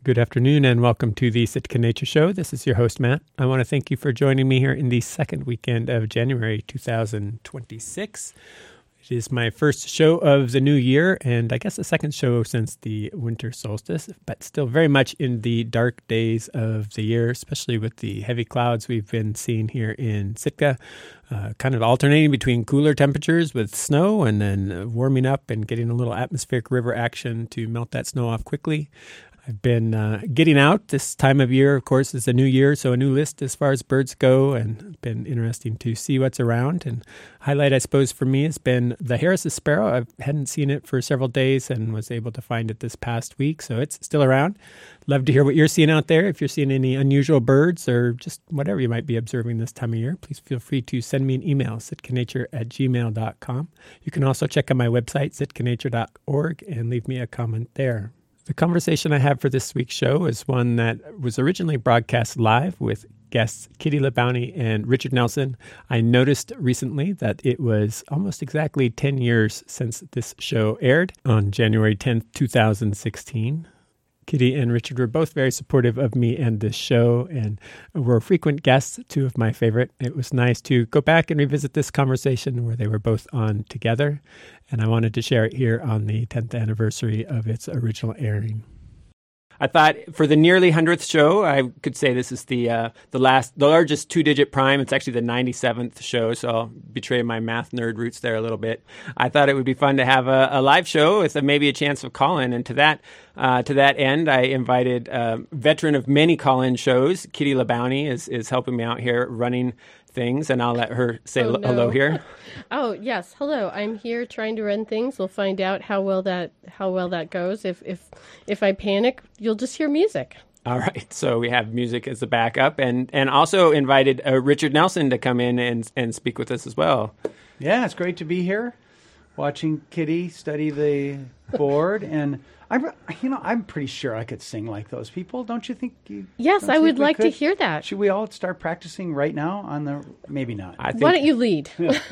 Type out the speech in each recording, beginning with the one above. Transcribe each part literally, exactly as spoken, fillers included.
Good afternoon and welcome to the Sitka Nature Show. This is your host, Matt. I want to thank you for joining me here in the second weekend of January two thousand twenty-six. It is my first show of the new year, and I guess the second show since the winter solstice, but still very much in the dark days of the year, especially with the heavy clouds we've been seeing here in Sitka, uh, kind of alternating between cooler temperatures with snow and then warming up and getting a little atmospheric river action to melt that snow off quickly. I've been uh, getting out this time of year. Of course, it's a new year, so a new list as far as birds go, and it's been interesting to see what's around. And highlight, I suppose, for me has been the Harris's sparrow. I hadn't seen it for several days and was able to find it this past week, so it's still around. Love to hear what you're seeing out there. If you're seeing any unusual birds or just whatever you might be observing this time of year, please feel free to send me an email, sitkanature at gmail dot com. You can also check out my website, sitkanature dot org, and leave me a comment there. The conversation I have for this week's show is one that was originally broadcast live with guests Kitty LeBounty and Richard Nelson. I noticed recently that it was almost exactly ten years since this show aired on January tenth, twenty sixteen. Kitty and Richard were both very supportive of me and this show and were frequent guests, two of my favorite. It was nice to go back and revisit this conversation where they were both on together, and I wanted to share it here on the tenth anniversary of its original airing. I thought for the nearly hundredth show, I could say this is the uh, the last, the largest two-digit prime. It's actually the ninety-seventh show, so I'll betray my math nerd roots there a little bit. I thought it would be fun to have a, a live show with a, maybe a chance of call-in, and to that uh, to that end, I invited a veteran of many call-in shows. Kitty LeBounty is is helping me out here running things, and I'll let her say oh, l- no. hello here. Oh yes, hello. I'm here trying to run things. We'll find out how well that how well that goes. If if if I panic, you'll just hear music. All right. So we have music as a backup, and and also invited uh, Richard Nelson to come in and and speak with us as well. Yeah, it's great to be here, watching Kitty study the board, and I, you know, I'm pretty sure I could sing like those people. Don't you think? You, yes, I would like could? to hear that. Should we all start practicing right now on the? Maybe not. I think, Why don't you lead?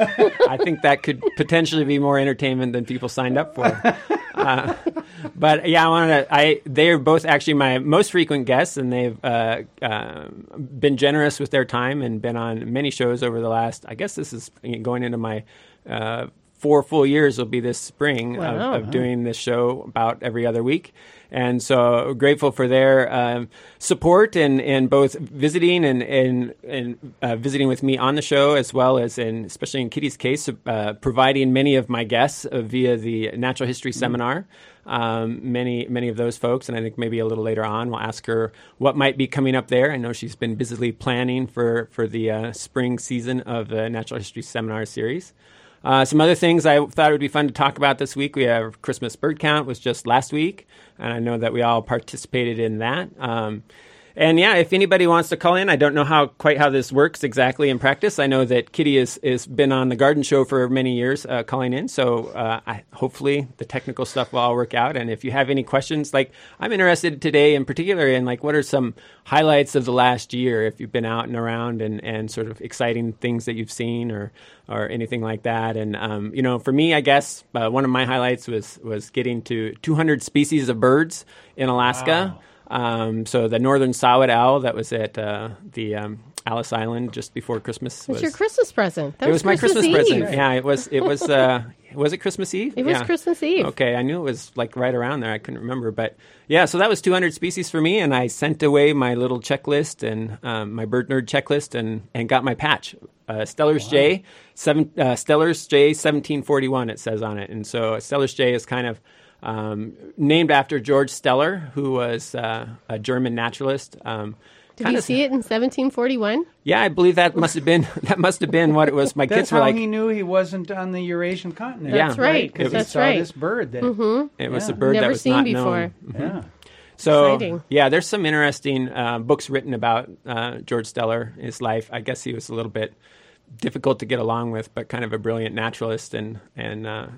I think that could potentially be more entertainment than people signed up for. Uh, but yeah, I wanted to. I they are both actually my most frequent guests, and they've uh, uh, been generous with their time and been on many shows over the last. I guess this is going into my. Uh, Four full years will be this spring wow. of, of doing this show about every other week. And so grateful for their um, support and in, in both visiting and, and, and uh, visiting with me on the show, as well as, in, especially in Kitty's case, uh, providing many of my guests uh, via the Natural History mm-hmm. Seminar. Um, many, many of those folks, and I think maybe a little later on, we'll ask her what might be coming up there. I know she's been busily planning for, for the uh, spring season of the Natural History Seminar series. Uh, some other things I thought it would be fun to talk about this week. We have Christmas bird count was just last week, and I know that we all participated in that. Um, and yeah, if anybody wants to call in, I don't know how quite how this works exactly in practice. I know that Kitty has is been on the garden show for many years uh, calling in, so uh, I, hopefully the technical stuff will all work out. And if you have any questions, like I'm interested today in particular in like what are some highlights of the last year, if you've been out and around and, and sort of exciting things that you've seen or or anything like that. And, um, you know, for me, I guess uh, one of my highlights was was getting to two hundred species of birds in Alaska. Wow. Um, so the northern saw-whet owl that was at uh, the um, Alice Island just before Christmas. It was your Christmas present. That it was, was my Christmas, Christmas Eve. present. Yeah, it was. It was. Uh, was it Christmas Eve? It was yeah. Christmas Eve. Okay, I knew it was like right around there. I couldn't remember, but yeah. So that was two hundred species for me, and I sent away my little checklist and um, my bird nerd checklist, and and got my patch. Uh, Steller's wow. J, seven, uh, Steller's J seventeen forty-one. It says on it, and so Steller's J is kind of um, named after George Steller, who was uh, a German naturalist. Um, Did you see it in seventeen forty-one? Yeah, I believe that must have been that must have been what it was. My That's kids were how like, he knew he wasn't on the Eurasian continent. Yeah. That's right. Because That's he saw right. this bird. That, mm-hmm. It was yeah. a bird Never that was seen not before. known. Mm-hmm. Yeah. So, Exciting. yeah, there's some interesting uh, books written about uh, George Steller, his life. I guess he was a little bit difficult to get along with, but kind of a brilliant naturalist. And, and uh,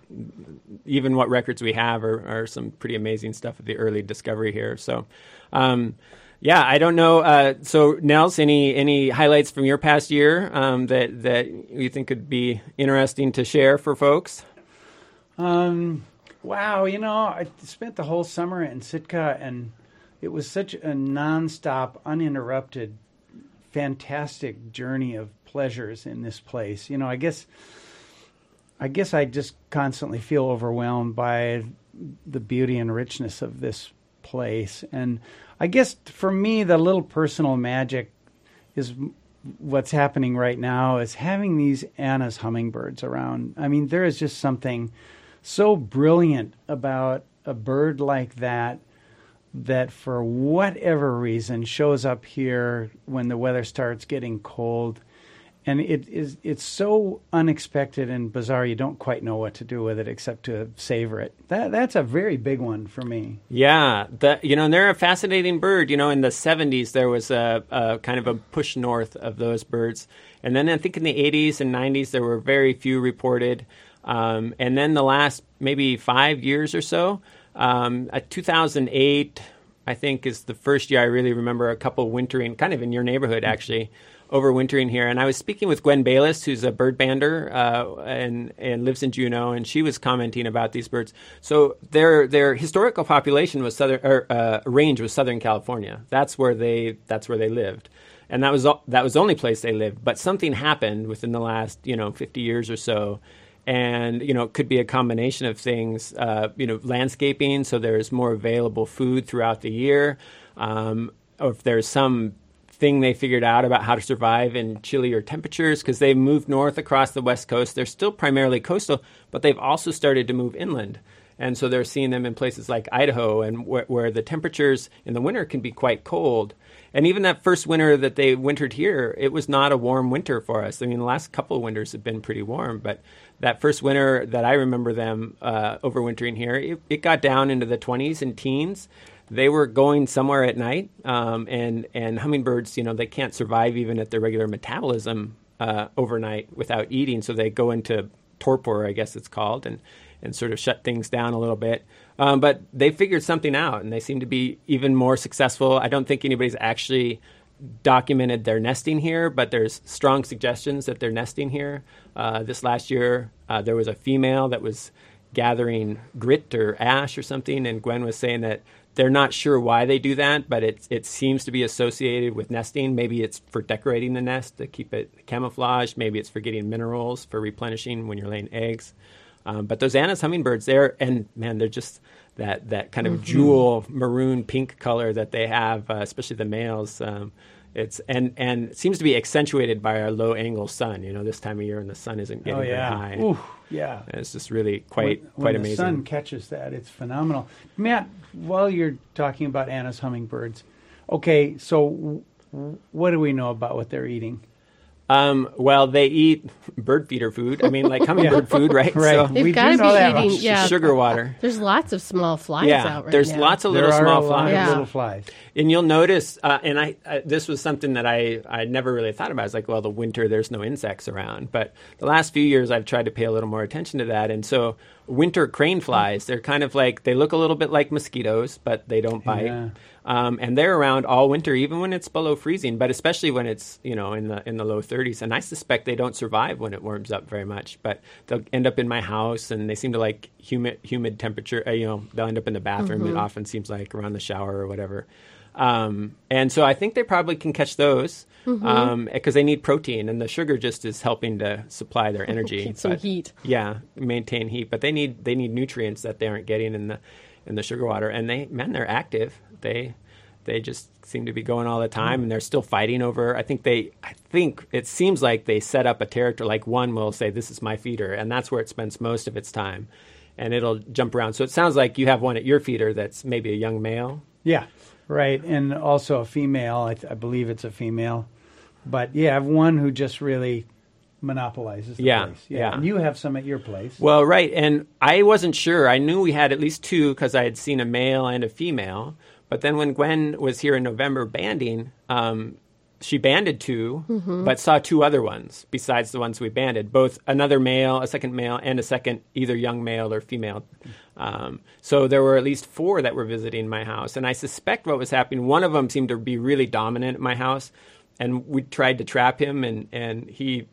even what records we have are, are some pretty amazing stuff of the early discovery here. So, um, yeah, I don't know. Uh, so, Nels, any any highlights from your past year um, that, that you think could be interesting to share for folks? Um, wow, you know, I spent the whole summer in Sitka, and it was such a nonstop, uninterrupted, fantastic journey of pleasures in this place. You know, I guess, I guess I just constantly feel overwhelmed by the beauty and richness of this place. And I guess for me, the little personal magic is what's happening right now is having these Anna's hummingbirds around. I mean, there is just something so brilliant about a bird like that, that for whatever reason shows up here when the weather starts getting cold. And it is, it's so unexpected and bizarre, you don't quite know what to do with it except to savor it. That That's a very big one for me. Yeah, the, you know, and they're a fascinating bird. You know, in the seventies, there was a, a kind of a push north of those birds. And then I think in the eighties and nineties, there were very few reported. Um, and then the last maybe five years or so, um, at two thousand eight, I think, is the first year I really remember a couple wintering, kind of in your neighborhood, actually, overwintering here. And I was speaking with Gwen Bayless, who's a bird bander uh, and and lives in Juneau, and she was commenting about these birds. So their their historical population was southern, or uh, range was Southern California. That's where they that's where they lived, and that was that was the only place they lived. But something happened within the last you know fifty years or so. And, you know, it could be a combination of things, uh, you know, landscaping, so there's more available food throughout the year. Um, or if there's some thing they figured out about how to survive in chillier temperatures, because they've moved north across the West Coast. They're still primarily coastal, but they've also started to move inland. And so they're seeing them in places like Idaho, and wh- where the temperatures in the winter can be quite cold. And even that first winter that they wintered here, it was not a warm winter for us. I mean, the last couple of winters have been pretty warm, but that first winter that I remember them uh, overwintering here, it, it got down into the twenties and teens. They were going somewhere at night, um, and, and hummingbirds, you know, they can't survive even at their regular metabolism uh, overnight without eating, so they go into torpor, I guess it's called, and, and sort of shut things down a little bit. Um, but they figured something out, and they seem to be even more successful. I don't think anybody's actually documented their nesting here, but there's strong suggestions that they're nesting here. Uh, this last year, uh, there was a female that was gathering grit or ash or something, and Gwen was saying that they're not sure why they do that, but it, it seems to be associated with nesting. Maybe it's for decorating the nest to keep it camouflaged. Maybe it's for getting minerals for replenishing when you're laying eggs. Um, but those Anna's hummingbirds, they're, and man, they're just that, that kind of mm-hmm. jewel maroon pink color that they have, uh, especially the males. Um, it's and, and it seems to be accentuated by our low angle sun. You know, this time of year when the sun isn't getting oh, yeah. very high. Ooh, yeah. And it's just really quite when, quite when amazing. When the sun catches that, it's phenomenal. Matt, while you're talking about Anna's hummingbirds, okay, so w- what do we know about what they're eating? Um, well, they eat bird feeder food. I mean, like hummingbird yeah. food, right? Right. So They've we got to do know be that eating, much. yeah. Sugar water. There's lots of small flies yeah, out right there's now. lots of there little are small a lot flies. of Yeah. little flies. And you'll notice, uh, and I, I this was something that I, I never really thought about. It's like, well, the winter, there's no insects around. But the last few years, I've tried to pay a little more attention to that. And so winter crane flies, they're kind of like, they look a little bit like mosquitoes, but they don't bite. Yeah. Um, and they're around all winter, even when it's below freezing, but especially when it's, you know, in the in the low thirties. And I suspect they don't survive when it warms up very much, but they'll end up in my house, and they seem to like humid humid temperature. Uh, you know, they'll end up in the bathroom. Mm-hmm. It often seems like around the shower or whatever. Um, and so I think they probably can catch those because mm-hmm. um, they need protein, and the sugar just is helping to supply their energy. Keep some but, heat. Yeah, maintain heat, but they need they need nutrients that they aren't getting in the in the sugar water. And they, man, they're active. They they just seem to be going all the time, and they're still fighting over. I think they. I think it seems like they set up a territory. Like one will say, "This is my feeder," and that's where it spends most of its time, and it'll jump around. So it sounds like you have one at your feeder that's maybe a young male. Yeah, right, and also a female. I, th- I believe it's a female, but yeah, I have one who just really monopolizes the yeah, place. Yeah, yeah. And you have some at your place. Well, right, and I wasn't sure. I knew we had at least two because I had seen a male and a female. But then when Gwen was here in November banding, um, she banded two, mm-hmm. but saw two other ones besides the ones we banded, both another male, a second male, and a second either young male or female. Um, so there were at least four that were visiting my house. And I suspect what was happening, one of them seemed to be really dominant at my house, and we tried to trap him, and, and he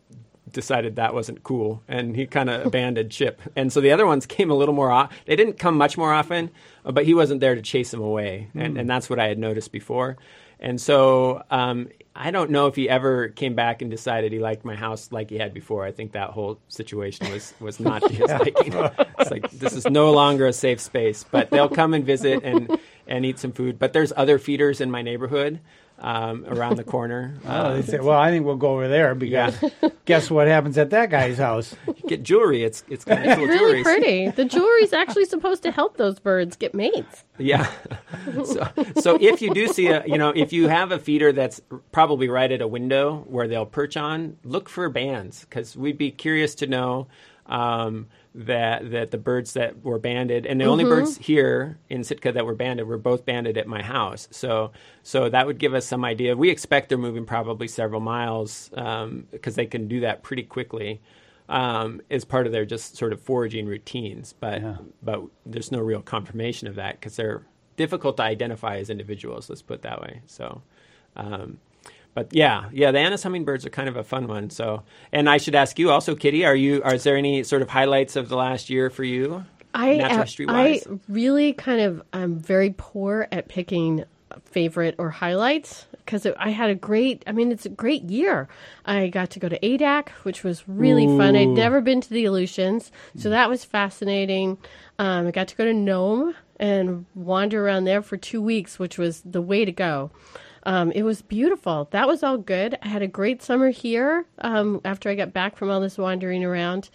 decided that wasn't cool, and he kind of abandoned ship. And so the other ones came a little more off. They didn't come much more often, uh, but he wasn't there to chase them away, and, mm. and that's what I had noticed before. And so um, I don't know if he ever came back and decided he liked my house like he had before. I think that whole situation was, was not to his liking. It's like, this is no longer a safe space. But they'll come and visit and, and eat some food. But there's other feeders in my neighborhood um, around the corner. Oh, uh, they say, well, I think we'll go over there because yeah. guess what happens at that guy's house? You get jewelry. It's it's kind of cool really jewelry. pretty. The jewelry's actually supposed to help those birds get mates. Yeah. so, so if you do see a, you know, if you have a feeder that's probably right at a window where they'll perch on, look for bands, because we'd be curious to know um, that that the birds that were banded, and the mm-hmm. only birds here in Sitka that were banded were both banded at my house. So so that would give us some idea. We expect they're moving probably several miles um, because they can do that pretty quickly. Um, as part of their just sort of foraging routines, but yeah. but there's no real confirmation of that because they're difficult to identify as individuals. Let's put it that way. So, um, but yeah, yeah, the Anna's hummingbirds are kind of a fun one. So, and I should ask you also, Kitty, are you? Are is there any sort of highlights of the last year for you? I uh, I really kind of I'm very poor at picking favorite or highlights because I had a great, I mean, it's a great year. I got to go to A D A C, which was really Ooh. fun. I'd never been to the Aleutians, so that was fascinating. Um, I got to go to Nome and wander around there for two weeks, which was the way to go. Um, it was beautiful. That was all good. I had a great summer here um, after I got back from all this wandering around.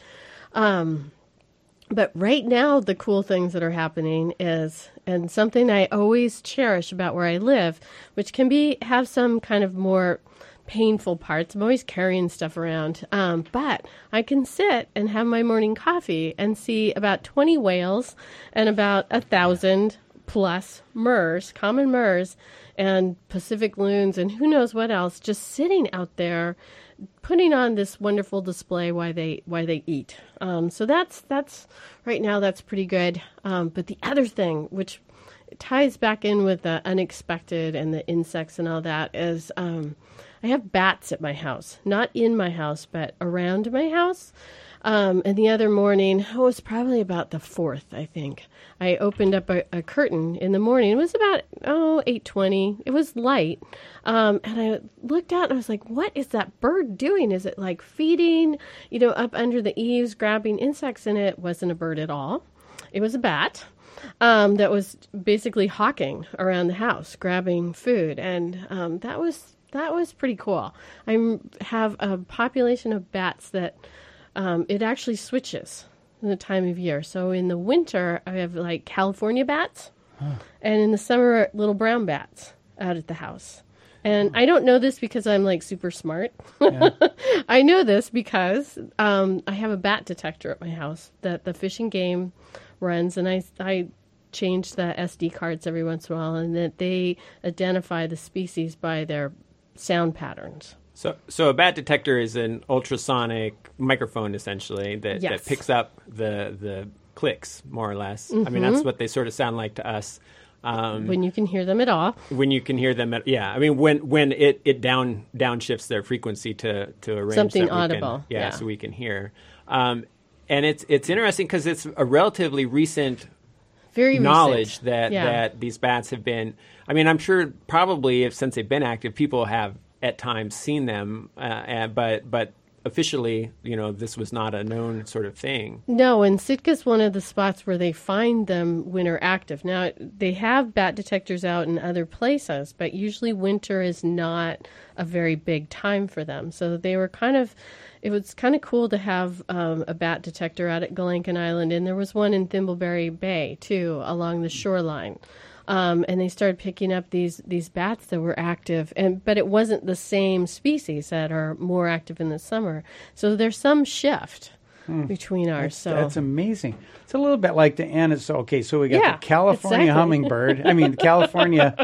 Um, But right now, the cool things that are happening is, and something I always cherish about where I live, which can be have some kind of more painful parts. I'm always carrying stuff around, um, but I can sit and have my morning coffee and see about twenty whales and about a thousand plus murres, common murres, and Pacific loons, and who knows what else, just sitting out there, putting on this wonderful display while they while they eat. Um, so that's that's right now that's pretty good. Um, but the other thing, which ties back in with the unexpected and the insects and all that, is um, I have bats at my house, not in my house, but around my house. Um, and the other morning, oh, it was probably about the fourth, I think. I opened up a, a curtain in the morning. It was about, oh, eight twenty. It was light. Um, and I looked out and I was like, what is that bird doing? Is it like feeding, you know, up under the eaves, grabbing insects? And it wasn't a bird at all. It was a bat um, that was basically hawking around the house, grabbing food. And um, that was that was pretty cool. I have a population of bats that Um, it actually switches in the time of year. So in the winter, I have like California bats, huh. and in the summer, little brown bats out at the house. And I don't know this because I'm like super smart. Yeah. I know this because um, I have a bat detector at my house that the Fish and Game runs, and I, I change the S D cards every once in a while, and that they identify the species by their sound patterns. So, so a bat detector is an ultrasonic microphone, essentially, that, yes. that picks up the the clicks, more or less. Mm-hmm. I mean, that's what they sort of sound like to us. Um, when you can hear them at all. When you can hear them at, yeah. I mean, when when it, it down downshifts their frequency to, to a range something that we audible. Can, yeah, yeah, so we can hear. Um, and it's it's interesting because it's a relatively recent Very knowledge recent. that yeah. that these bats have been. I mean, I'm sure probably if since they've been active, people have at times seen them, uh, and, but but officially, you know, this was not a known sort of thing. No, and Sitka's one of the spots where they find them when they're active. Now, they have bat detectors out in other places, but usually winter is not a very big time for them. So they were kind of, it was kind of cool to have um, a bat detector out at Galankin Island, and there was one in Thimbleberry Bay, too, along the shoreline. Um, and they started picking up these these bats that were active, and but it wasn't the same species that are more active in the summer. So there's some shift hmm. between ours. That's, so that's amazing. It's a little bit like the Anna's. So okay, so we got yeah, the California exactly. hummingbird. I mean, the California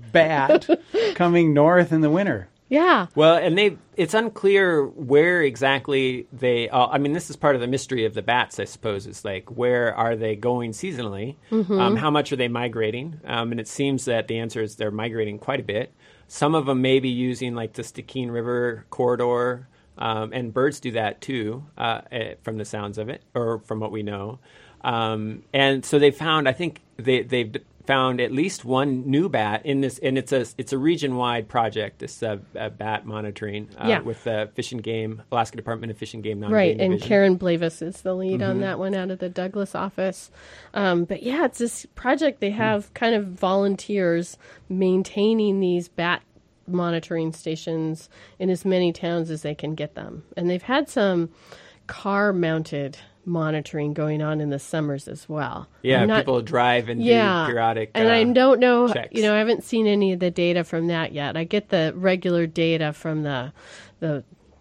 bat coming north in the winter. Yeah. Well, and they it's unclear where exactly they uh, I mean, this is part of the mystery of the bats, I suppose. It's like, where are they going seasonally? Mm-hmm. Um, how much are they migrating? Um, and it seems that the answer is they're migrating quite a bit. Some of them may be using like the Stikine River corridor Um, and birds do that too, uh, eh, from the sounds of it, or from what we know. Um, and so they found, I think they, they've found at least one new bat in this, and it's a it's a region-wide project, this uh, uh, bat monitoring uh, Yeah. with the Fish and Game, Alaska Department of Fish and Game non-game Right, and division. Karen Blavis is the lead on that one out of the Douglas office. Um, but yeah, it's this project. They have kind of volunteers maintaining these bat monitoring stations in as many towns as they can get them. And they've had some car-mounted monitoring going on in the summers as well. Yeah, I'm not- people drive and yeah, do periodic and uh, I don't know, checks. you know, I haven't seen any of the data from that yet. I get the regular data from the, the,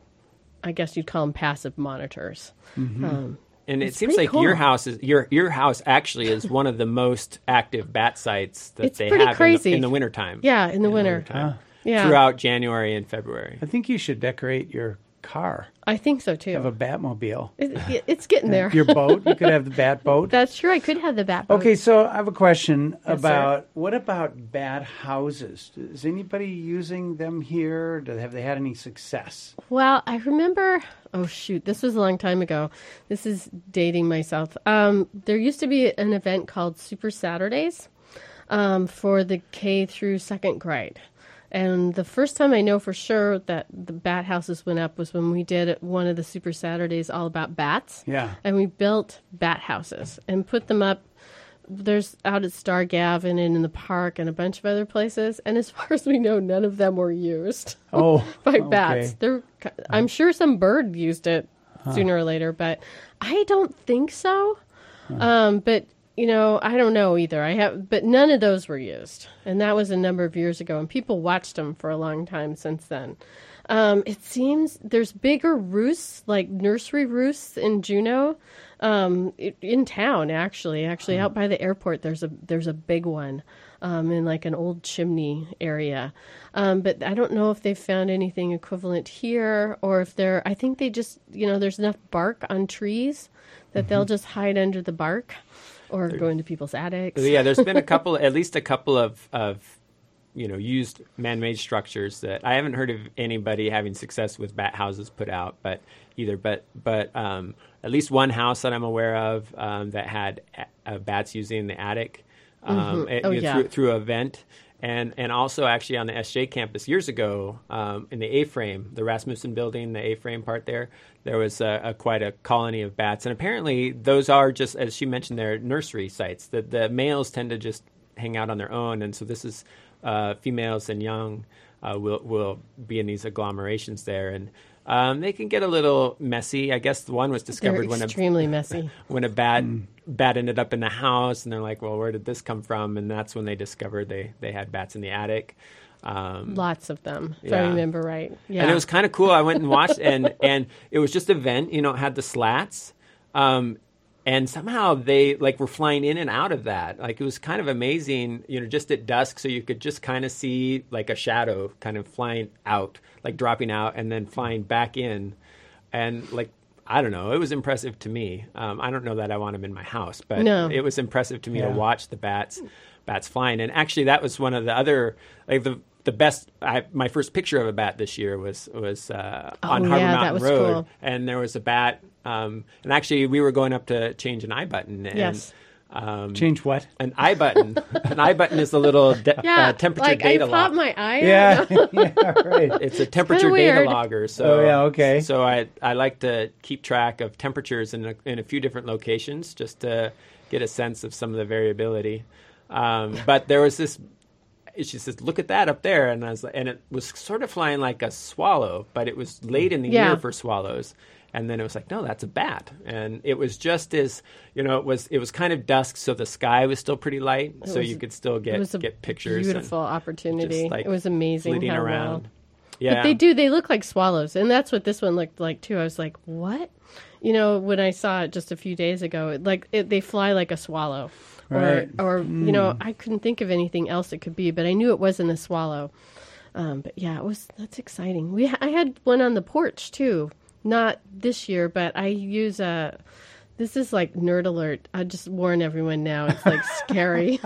I guess you'd call them passive monitors. Um, And it It's seems pretty like your cool. house is your your house actually is one of the most active bat sites that It's they pretty have crazy. in the, in the wintertime. yeah, in the winter. wintertime. Yeah, Throughout January and February. I think you should decorate your car. I think so too. Have a Batmobile. It, it- it's getting there. Your boat. You could have the bat boat. That's true. I could have the bat boat. Okay, so I have a question Yes, about what about bat houses? Is anybody using them here? Do, have they had any success? Well, I remember. Oh shoot, this was a long time ago. This is dating myself. Um, there used to be an event called Super Saturdays um, for the K through second grade. And the first time I know for sure that the bat houses went up was when we did one of the Super Saturdays all about bats. Yeah. And we built bat houses and put them up. There's out at Star Gavin and in the park and a bunch of other places. And as far as we know, none of them were used Oh, by okay. bats. They're, I'm sure some bird used it sooner or later, but I don't think so. Um, but you know, I don't know either. I have, but none of those were used, and that was a number of years ago. And people watched them for a long time since then. Um, it seems there's bigger roosts, like nursery roosts in Juneau, um, i- in town. Actually, actually out by the airport, there's a there's a big one um, in like an old chimney area. Um, but I don't know if they've found anything equivalent here, or if they're. I think they just, you know, there's enough bark on trees that they'll just hide under the bark, or go into people's attics. Yeah, there's been a couple, at least a couple of, of, you know, used man-made structures that I haven't heard of anybody having success with bat houses put out, but either, but but um, at least one house that I'm aware of um, that had uh, bats using the attic um, it- Oh, you know, yeah. through through a vent. And and also actually on the S J campus years ago um, in the A-frame, the Rasmussen building, the A-frame part there, there was a, a quite a colony of bats. And apparently those are just, as she mentioned, they're nursery sites. The, the males tend to just hang out on their own. And so this is uh, females and young uh, will, will be in these agglomerations there. And um, they can get a little messy. I guess the one was They're discovered when a, extremely messy. when a bat bat ended up in the house, and they're like, well, where did this come from? And that's when they discovered they, they had bats in the attic. Um, Lots of them, if Yeah. I remember right. Yeah. And it was kind of cool. I went and watched, and, and it was just a vent, you know, it had the slats. Um, and somehow they like were flying in and out of that. Like it was kind of amazing, you know, just at dusk. So you could just kind of see like a shadow kind of flying out, like dropping out and then flying back in. And like, I don't know, it was impressive to me. Um, I don't know that I want them in my house, but No. it was impressive to me Yeah. to watch the bats, bats flying. And actually that was one of the other, like the, the best, I, my first picture of a bat this year was, was uh, on Oh, Harbor yeah, that Mountain was Road. cool. And there was a bat. Um, and actually we were going up to change an eye button. And, Yes. Um, Change what? an eye button. An eye button is a little de- yeah, uh, temperature like data I popped log. my eye Yeah, out. yeah, right. It's a temperature data weird. logger. So, Oh, yeah, okay. So I I like to keep track of temperatures in a, in a few different locations just to get a sense of some of the variability. Um, but there was this. She says, "Look at that up there," and I was, like- and it was sort of flying like a swallow, but it was late in the Yeah. year for swallows. And then it was like, no, that's a bat. And it was just as, you know, it was it was kind of dusk, so the sky was still pretty light, so was- you could still It get was a get pictures. beautiful and opportunity. just, like, It was amazing flitting how around. well. Yeah, But they do. They look like swallows, and that's what this one looked like too. I was like, "What?" You know, when I saw it just a few days ago, it, like it, they fly like a swallow, Right. or or you know, I couldn't think of anything else it could be, but I knew it wasn't a swallow. Um, but yeah, it was. That's exciting. We ha- I had one on the porch too. Not this year, but I use a. This is like nerd alert. I just warn everyone now. It's like scary.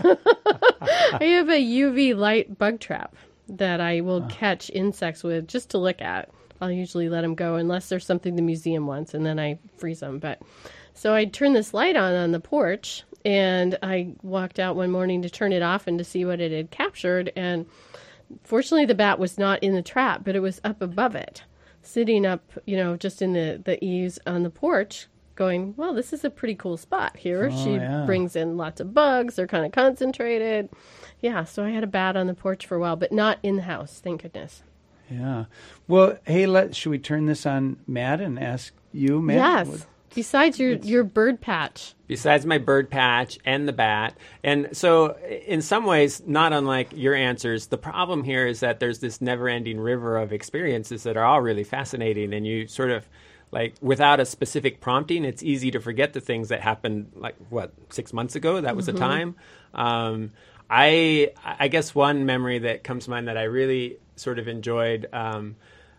I have a U V light bug trap that I will catch insects with just to look at I'll usually let them go unless there's something the museum wants, and then I freeze them. But so I turned this light on on the porch, and I walked out one morning to turn it off and to see what it had captured. And fortunately, the bat was not in the trap, but it was up above it, sitting up, you know, just in the, the eaves on the porch, going, well, this is a pretty cool spot here. Oh, she yeah. brings in lots of bugs. They're kind of concentrated. Yeah, so I had a bat on the porch for a while, but not in the house, thank goodness. Yeah. Well, hey, let should we turn this on Matt and ask you, Matt? Yes. What, Besides your, your bird patch. Besides my bird patch and the bat. And so in some ways, not unlike your answers, the problem here is that there's this never-ending river of experiences that are all really fascinating, and you sort of, like, without a specific prompting, it's easy to forget the things that happened, like, what, six months ago? That was Mm-hmm. the time. Um, I I guess one memory that comes to mind that I really sort of enjoyed, um,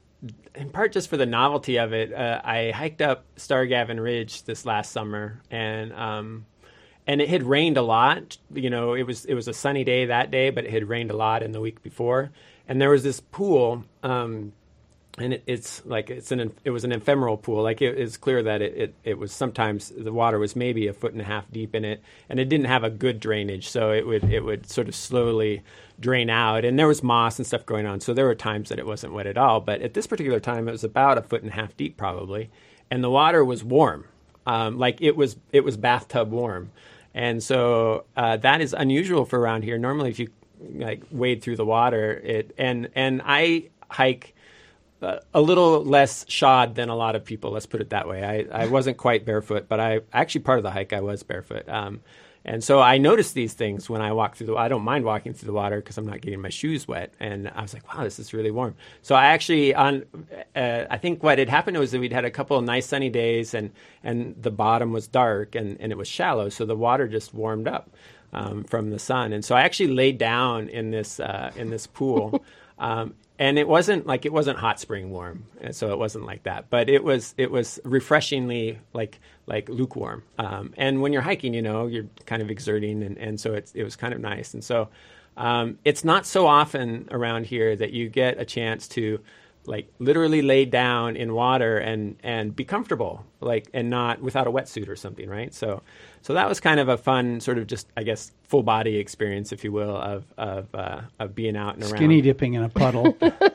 in part just for the novelty of it, uh, I hiked up Stargavin Ridge this last summer, and um, and it had rained a lot. You know, it was it was a sunny day that day, but it had rained a lot in the week before. And there was this pool, um, and it, it's like it's an it was an ephemeral pool. Like it, it's clear that it, it it was sometimes the water was maybe a foot and a half deep in it, and it didn't have a good drainage, so it would it would sort of slowly drain out, and there was moss and stuff going on, so there were times that it wasn't wet at all. But at this particular time, it was about a foot and a half deep probably, and the water was warm, um, like it was it was bathtub warm, and so uh, that is unusual for around here. Normally, if you like wade through the water, it and and I hike uh, a little less shod than a lot of people. Let's put it that way. I I wasn't quite barefoot, but I actually part of the hike I was barefoot. Um, And so I noticed these things when I walk through the I don't mind walking through the water because I'm not getting my shoes wet. And I was like, wow, this is really warm. So I actually, on uh, I think what had happened was that we'd had a couple of nice sunny days, and, and the bottom was dark, and, and it was shallow. So the water just warmed up um, from the sun. And so I actually laid down in this, uh, in this pool. um, And it wasn't like it wasn't hot spring warm, and so it wasn't like that. But it was it was refreshingly like like lukewarm. Um, and when you're hiking, you know, you're kind of exerting, and, and so it's, it was kind of nice. And so um, it's not so often around here that you get a chance to like literally lay down in water and, and be comfortable, like, and not without a wetsuit or something, right? So so that was kind of a fun sort of just, I guess, full body experience, if you will, of of uh, of being out and around. Skinny dipping in a puddle.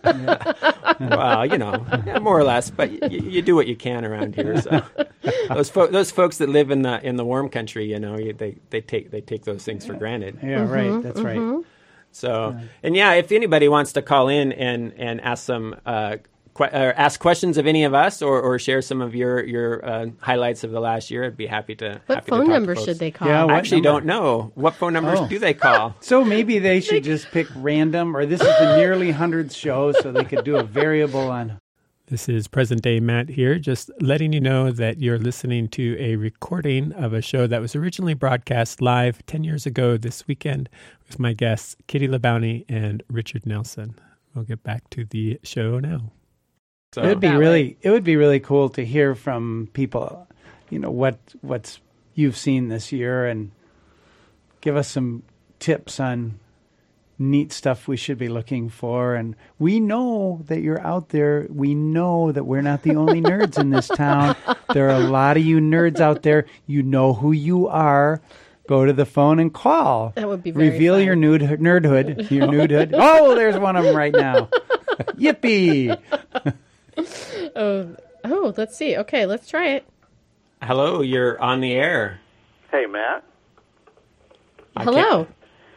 Well, you know, yeah, more or less, but y- you do what you can around here. So those fo- those folks that live in the in the warm country, you know, you, they they take they take those things for granted. Yeah, mm-hmm, right. That's mm-hmm. right. So, and yeah, if anybody wants to call in and, and ask some uh, que- or ask questions of any of us, or, or share some of your your uh, highlights of the last year, I'd be happy to. What happy phone to talk number to folks. should they call? Yeah, I actually number? don't know. What phone numbers Oh. do they call? So maybe they should just pick random, or this is the nearly hundredth show, so they could do a variable on. This is present day Matt here, just letting you know that you're listening to a recording of a show that was originally broadcast live ten years ago this weekend with my guests, Kitty LeBounty and Richard Nelson. We'll get back to the show now. So, It would be really, it would be really cool to hear from people, you know, what what's you've seen this year, and give us some tips on neat stuff we should be looking for. And we know that you're out there. We know that we're not the only nerds in this town. There are a lot of you nerds out there. You know who you are. Go to the phone and call. That would be very Reveal fun. your nude nerdhood. Your nudehood. Oh, there's one of them right now. Yippee! Oh, oh, let's see. Okay, let's try it. hello, you're on the air. Hey, Matt. I Hello.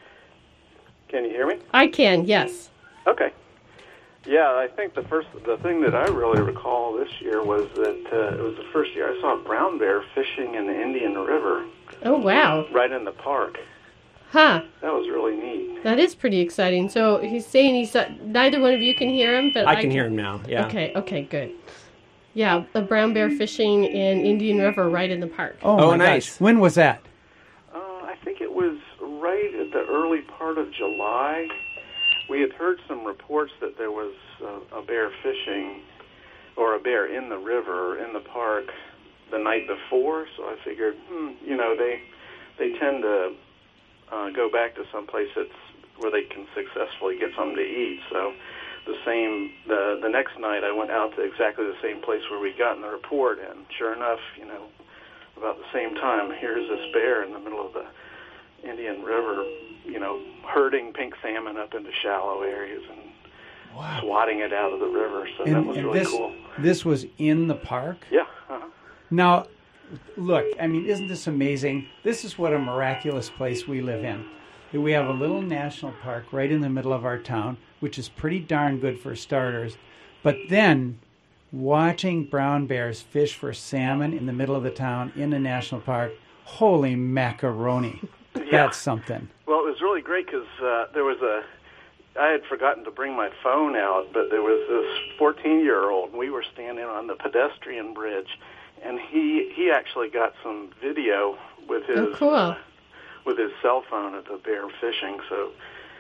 Can you hear me? I can, yes. Okay. Yeah, I think the first, the thing that I really recall this year was that uh, it was the first year I saw brown bear fishing in the Indian River. Oh, wow. Right in the park. Huh. That was really neat. That is pretty exciting. So he's saying he's uh, neither one of you can hear him, but I can hear him now. Yeah. Okay, okay, good. Yeah, a brown bear fishing in Indian River right in the park. Oh, Oh, my nice. gosh. When was that? Uh, I think it was right at the early part of July. We had heard some reports that there was uh, a bear fishing, or a bear in the river, in the park, the night before. So I figured, hmm, you know, they they tend to uh, go back to some place that's where they can successfully get something to eat. So the same, the the next night I went out to exactly the same place where we'd gotten the report, and sure enough, you know, about the same time, here's this bear in the middle of the Indian River, you know, herding pink salmon up into shallow areas and wow. swatting it out of the river. So and, that was really this, cool. This was in the park? Yeah. Uh-huh. Now, look, I mean, isn't this amazing? This is what a miraculous place we live in. We have a little national park right in the middle of our town, which is pretty darn good for starters. But then watching brown bears fish for salmon in the middle of the town in a national park, holy macaroni. Yeah. That's something. Well, it was really great because uh, there was a, I had forgotten to bring my phone out, but there was this fourteen-year-old, and we were standing on the pedestrian bridge, and he, he actually got some video with his oh, cool. uh, with his cell phone of the bear fishing. So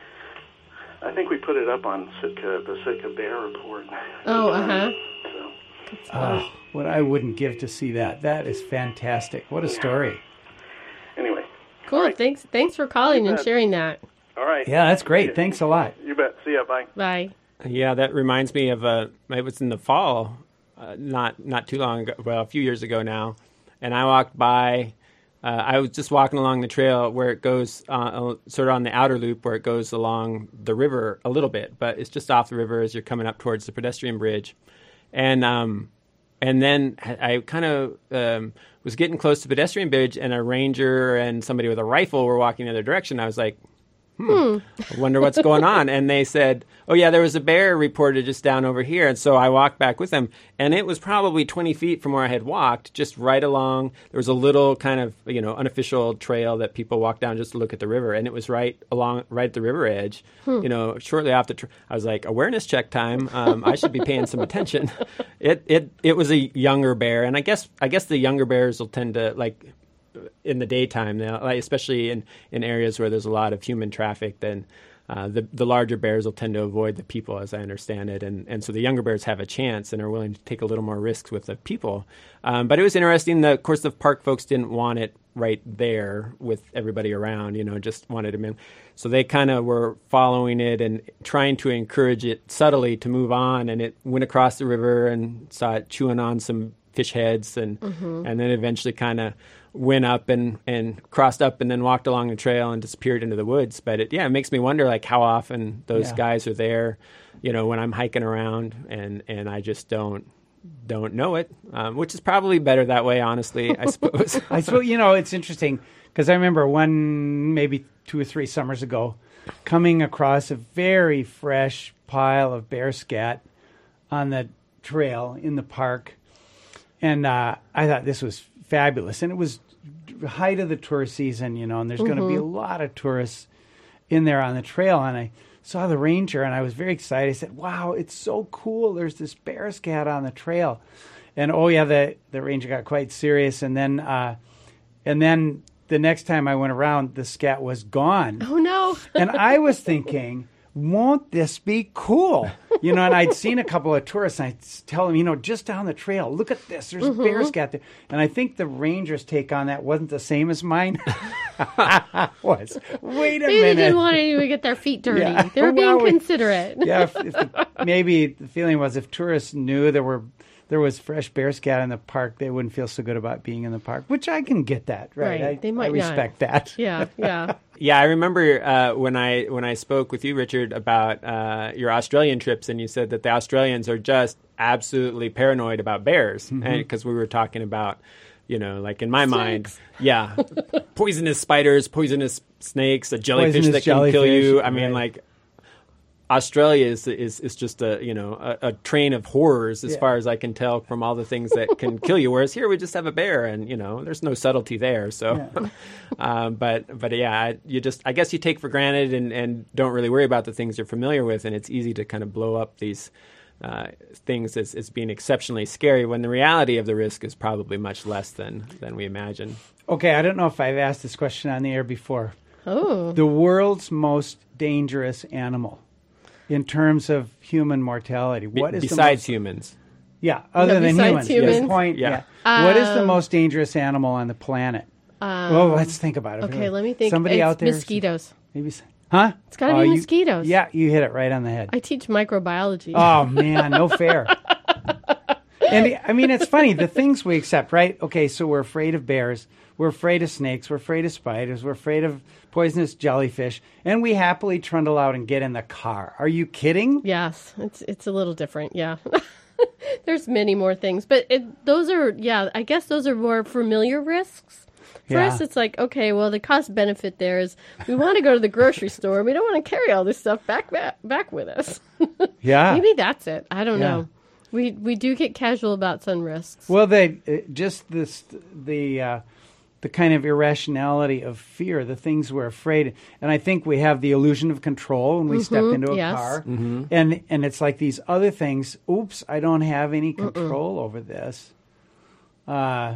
I think we put it up on Sitka, the Sitka Bear Report. Oh, uh-huh. So. Oh, what I wouldn't give to see that. That is fantastic. What a story. Anyway. Cool. Right. Thanks Thanks for calling and sharing that. All right. Yeah, that's great. Thanks a lot. You bet. See ya. Bye. Bye. Yeah, that reminds me of uh, it was in the fall, uh, not not too long ago, well, a few years ago now, and I walked by. Uh, I was just walking along the trail where it goes, uh, sort of on the outer loop where it goes along the river a little bit, but it's just off the river as you're coming up towards the pedestrian bridge, and um, and then I kind of um, was getting close to the pedestrian bridge, and a ranger and somebody with a rifle were walking the other direction. I was like, Hmm. I wonder what's going on. And they said, oh, yeah, there was a bear reported just down over here. And so I walked back with them. And it was probably twenty feet from where I had walked, just right along. There was a little kind of, you know, unofficial trail that people walk down just to look at the river. And it was right along, right at the river edge, hmm. you know, shortly off the tra- I was like, awareness check time. Um, I should be paying some attention. It, it, it was a younger bear. And I guess, I guess the younger bears will tend to, like, in the daytime now, like especially in, in areas where there's a lot of human traffic, then uh, the the larger bears will tend to avoid the people, as I understand it, and and so the younger bears have a chance and are willing to take a little more risks with the people. Um, but it was interesting. The, of course, the park folks didn't want it right there with everybody around, you know, just wanted them in. So they kind of were following it and trying to encourage it subtly to move on, and it went across the river and saw it chewing on some fish heads, and mm-hmm. and then eventually kind of went up and, and crossed up and then walked along the trail and disappeared into the woods. But it, yeah, it makes me wonder, like, how often those yeah. guys are there, you know, when I'm hiking around and, and I just don't don't know it, um, which is probably better that way, honestly, I suppose. I suppose, you know, it's interesting because I remember one, maybe two or three summers ago, coming across a very fresh pile of bear scat on the trail in the park. And uh, I thought this was fabulous. And it was height of the tourist season, you know, and there's mm-hmm. going to be a lot of tourists in there on the trail. And I saw the ranger, and I was very excited. I said, wow, it's so cool. There's this bear scat on the trail. And, oh, yeah, the, the ranger got quite serious. And then, uh, and then the next time I went around, the scat was gone. Oh, no. And I was thinking, won't this be cool? You know, and I'd seen a couple of tourists, and I'd tell them, you know, just down the trail, look at this. There's mm-hmm. a bear scat there. And I think the ranger's take on that wasn't the same as mine. was. Wait a maybe minute. They didn't want anyone to get their feet dirty. Yeah. They were being well, we, considerate. yeah, if, if the, maybe the feeling was if tourists knew there were there was fresh bear scat in the park, they wouldn't feel so good about being in the park, which I can get that, right? right. I, they might I respect not. that. Yeah, yeah. Yeah, I remember uh, when I when I spoke with you, Richard, about uh, your Australian trips, and you said that the Australians are just absolutely paranoid about bears, mm-hmm. and because we were talking about, you know, like in my Snakes. mind, yeah, poisonous spiders, poisonous snakes, a jellyfish Poisonous that can jellyfish, kill you. I mean, right. like Australia is is is just a you know a, a train of horrors as yeah. far as I can tell from all the things that can kill you. Whereas here we just have a bear, and you know there's no subtlety there. So, yeah. um, but but yeah, you just I guess you take for granted and, and don't really worry about the things you're familiar with, and it's easy to kind of blow up these uh, things as, as being exceptionally scary when the reality of the risk is probably much less than than we imagine. Okay, I don't know if I've asked this question on the air before. Oh, the world's most dangerous animal. In terms of human mortality, what Be- is besides the most, humans? Yeah, other no, than humans. humans. Yes, point. Yeah. yeah. Um, what is the most dangerous animal on the planet? Um, well, let's think about it. Okay, let me think. Somebody it's out there. Mosquitoes. Maybe. Huh? It's got to Oh, be you- mosquitoes. Yeah, you hit it right on the head. I teach microbiology. Oh, man, no fair. And I mean, it's funny, the things we accept, right? Okay, so we're afraid of bears. We're afraid of snakes. We're afraid of spiders. We're afraid of poisonous jellyfish. And we happily trundle out and get in the car. Are you kidding? Yes, it's it's a little different. Yeah. There's many more things, but it, those are, yeah, I guess those are more familiar risks. For Yeah. us, it's like, okay, well, the cost benefit there is we want to go to the grocery store. We don't want to carry all this stuff back back, back with us. Yeah. Maybe that's it. I don't Yeah. know. We we do get casual about some risks. Well, they uh, just this the uh, the kind of irrationality of fear, the things we're afraid, and I think we have the illusion of control when we step into a yes. car, and and it's like these other things. Oops, I don't have any control over this. Uh,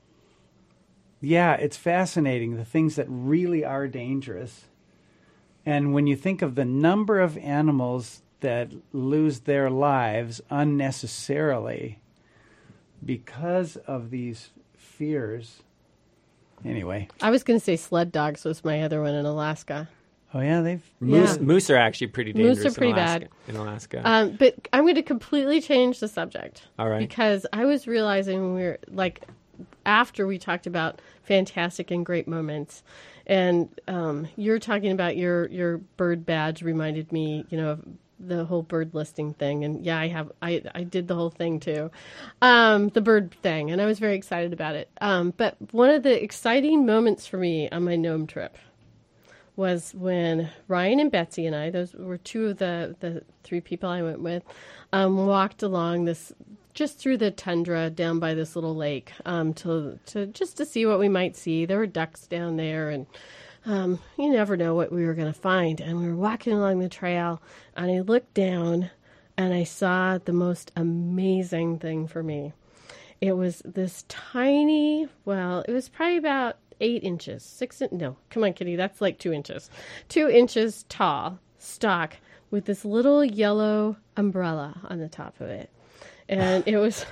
yeah, it's fascinating the things that really are dangerous, and when you think of the number of animals that lose their lives unnecessarily because of these fears. Anyway. I was going to say sled dogs was my other one in Alaska. Oh, yeah, they've... Moose, Yeah. moose are actually pretty dangerous Moose are pretty in Alaska. bad. In Alaska. Um, but I'm going to completely change the subject. All right. Because I was realizing when we were, like, after we talked about fantastic and great moments, and um, you're talking about your, your bird badge reminded me, you know, of the whole bird listing thing. And yeah, I have, I, I did the whole thing too. Um, the bird thing. And I was very excited about it. Um, but one of the exciting moments for me on my Nome trip was when Ryan and Betsy and I, those were two of the, the three people I went with, um, walked along this, just through the tundra down by this little lake, um, to, to just to see what we might see. There were ducks down there, and Um, you never know what we were going to find. And we were walking along the trail, and I looked down, and I saw the most amazing thing for me. It was this tiny, well, it was probably about eight inches, six, in- no, come on, Kitty, that's like two inches. Two inches tall stalk with this little yellow umbrella on the top of it. And it was,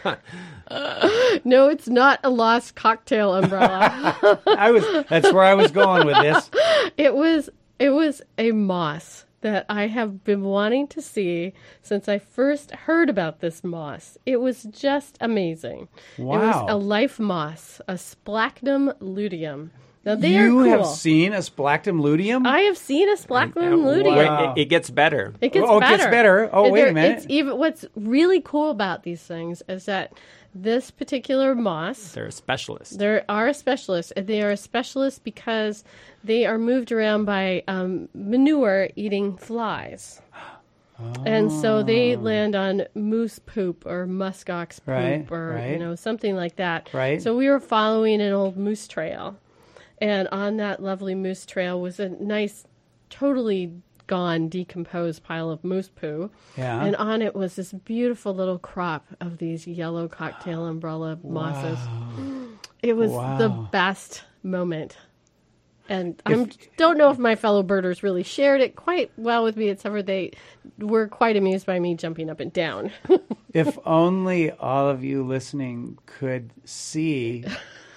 no, it's not a lost cocktail umbrella. I was. That's where I was going with this. It was it was a moss that I have been wanting to see since I first heard about this moss. It was just amazing. Wow. It was a life moss, a Splachnum luteum. Now they You are cool. have seen a Splachnum luteum? I have seen a Splachnum Uh, luteum. wait, Wow. it, it gets better. It gets Oh, it better. gets better. Oh, wait a There- minute. It's even what's really cool about these things is that this particular moss, They're a specialist. there are a specialist, and they are a specialist because they are moved around by um, manure-eating flies. And so they land on moose poop or muskox poop Right, or you right. know something like that. Right. So we were following an old moose trail, and on that lovely moose trail was a nice, totally gone, decomposed pile of moose poo. Yeah. And on it was this beautiful little crop of these yellow cocktail umbrella mosses. It was the Wow. best moment. And I don't know if my fellow birders really shared it quite well with me, except for they were quite amused by me jumping up and down. If only all of you listening could see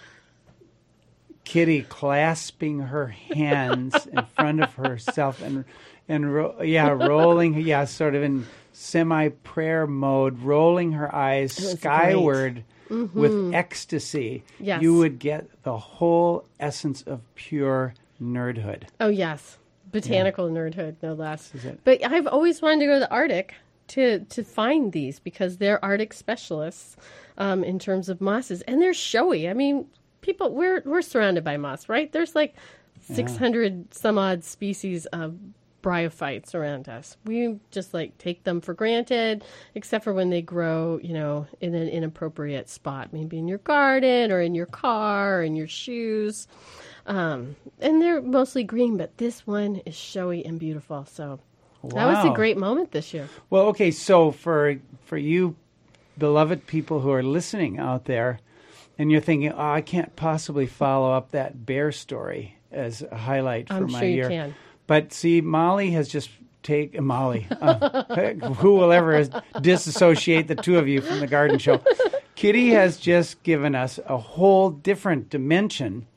Kitty clasping her hands in front of herself and and ro- yeah, rolling yeah, sort of in semi prayer mode, rolling her eyes was skyward with ecstasy. Yes. You would get the whole essence of pure nerdhood. Oh, yes. Botanical nerdhood, no less. Is it? But I've always wanted to go to the Arctic to, to find these because they're Arctic specialists um, in terms of mosses. And they're showy. I mean, people, we're, we're surrounded by moss, right? There's like six hundred some odd species of bryophytes around us. We just like take them for granted, except for when they grow, you know, in an inappropriate spot, maybe in your garden or in your car or in your shoes. Um, and they're mostly green, but this one is showy and beautiful. So that was a Wow. great moment this year. Well, okay, so for for you beloved people who are listening out there, and you're thinking, oh, I can't possibly follow up that bear story as a highlight for I'm my sure you year. can. But see, Molly has just taken Molly. Uh, who will ever disassociate the two of you from the garden show? Kitty has just given us a whole different dimension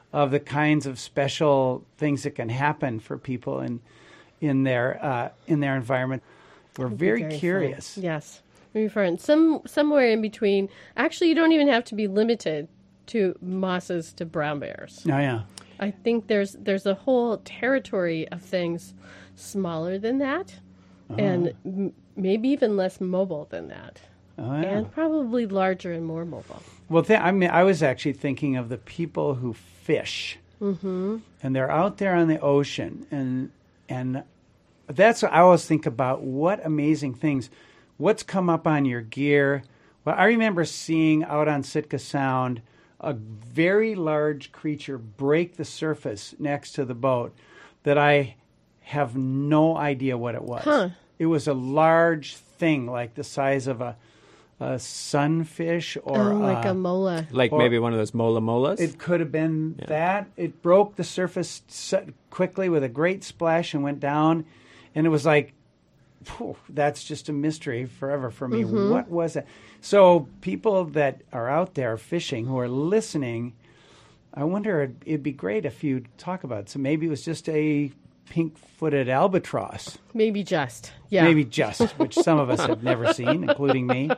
of the kinds of special things that can happen for people in in their uh, in their environment. We're very, very curious. Fun. Yes, very fun. Some somewhere in between. Actually, you don't even have to be limited to mosses to brown bears. Oh yeah. I think there's there's a whole territory of things smaller than that, oh. and m- maybe even less mobile than that, oh, yeah. and probably larger and more mobile. Well, th- I mean, I was actually thinking of the people who fish, mm-hmm. and they're out there on the ocean, and and that's what I always think about. What amazing things! What's come up on your gear? Well, I remember seeing out on Sitka Sound a very large creature break the surface next to the boat that I have no idea what it was. Huh. It was a large thing like the size of a, a sunfish or oh, like a, a mola. Like or, maybe one of those mola molas? It could have been yeah. that. It broke the surface quickly with a great splash and went down. And it was like, whew, that's just a mystery forever for me. Mm-hmm. What was it? So people that are out there fishing who are listening, I wonder, it'd, it'd be great if you'd talk about it. So maybe it was just a pink-footed albatross. Maybe just. Yeah. Maybe just, which some of us have never seen, including me.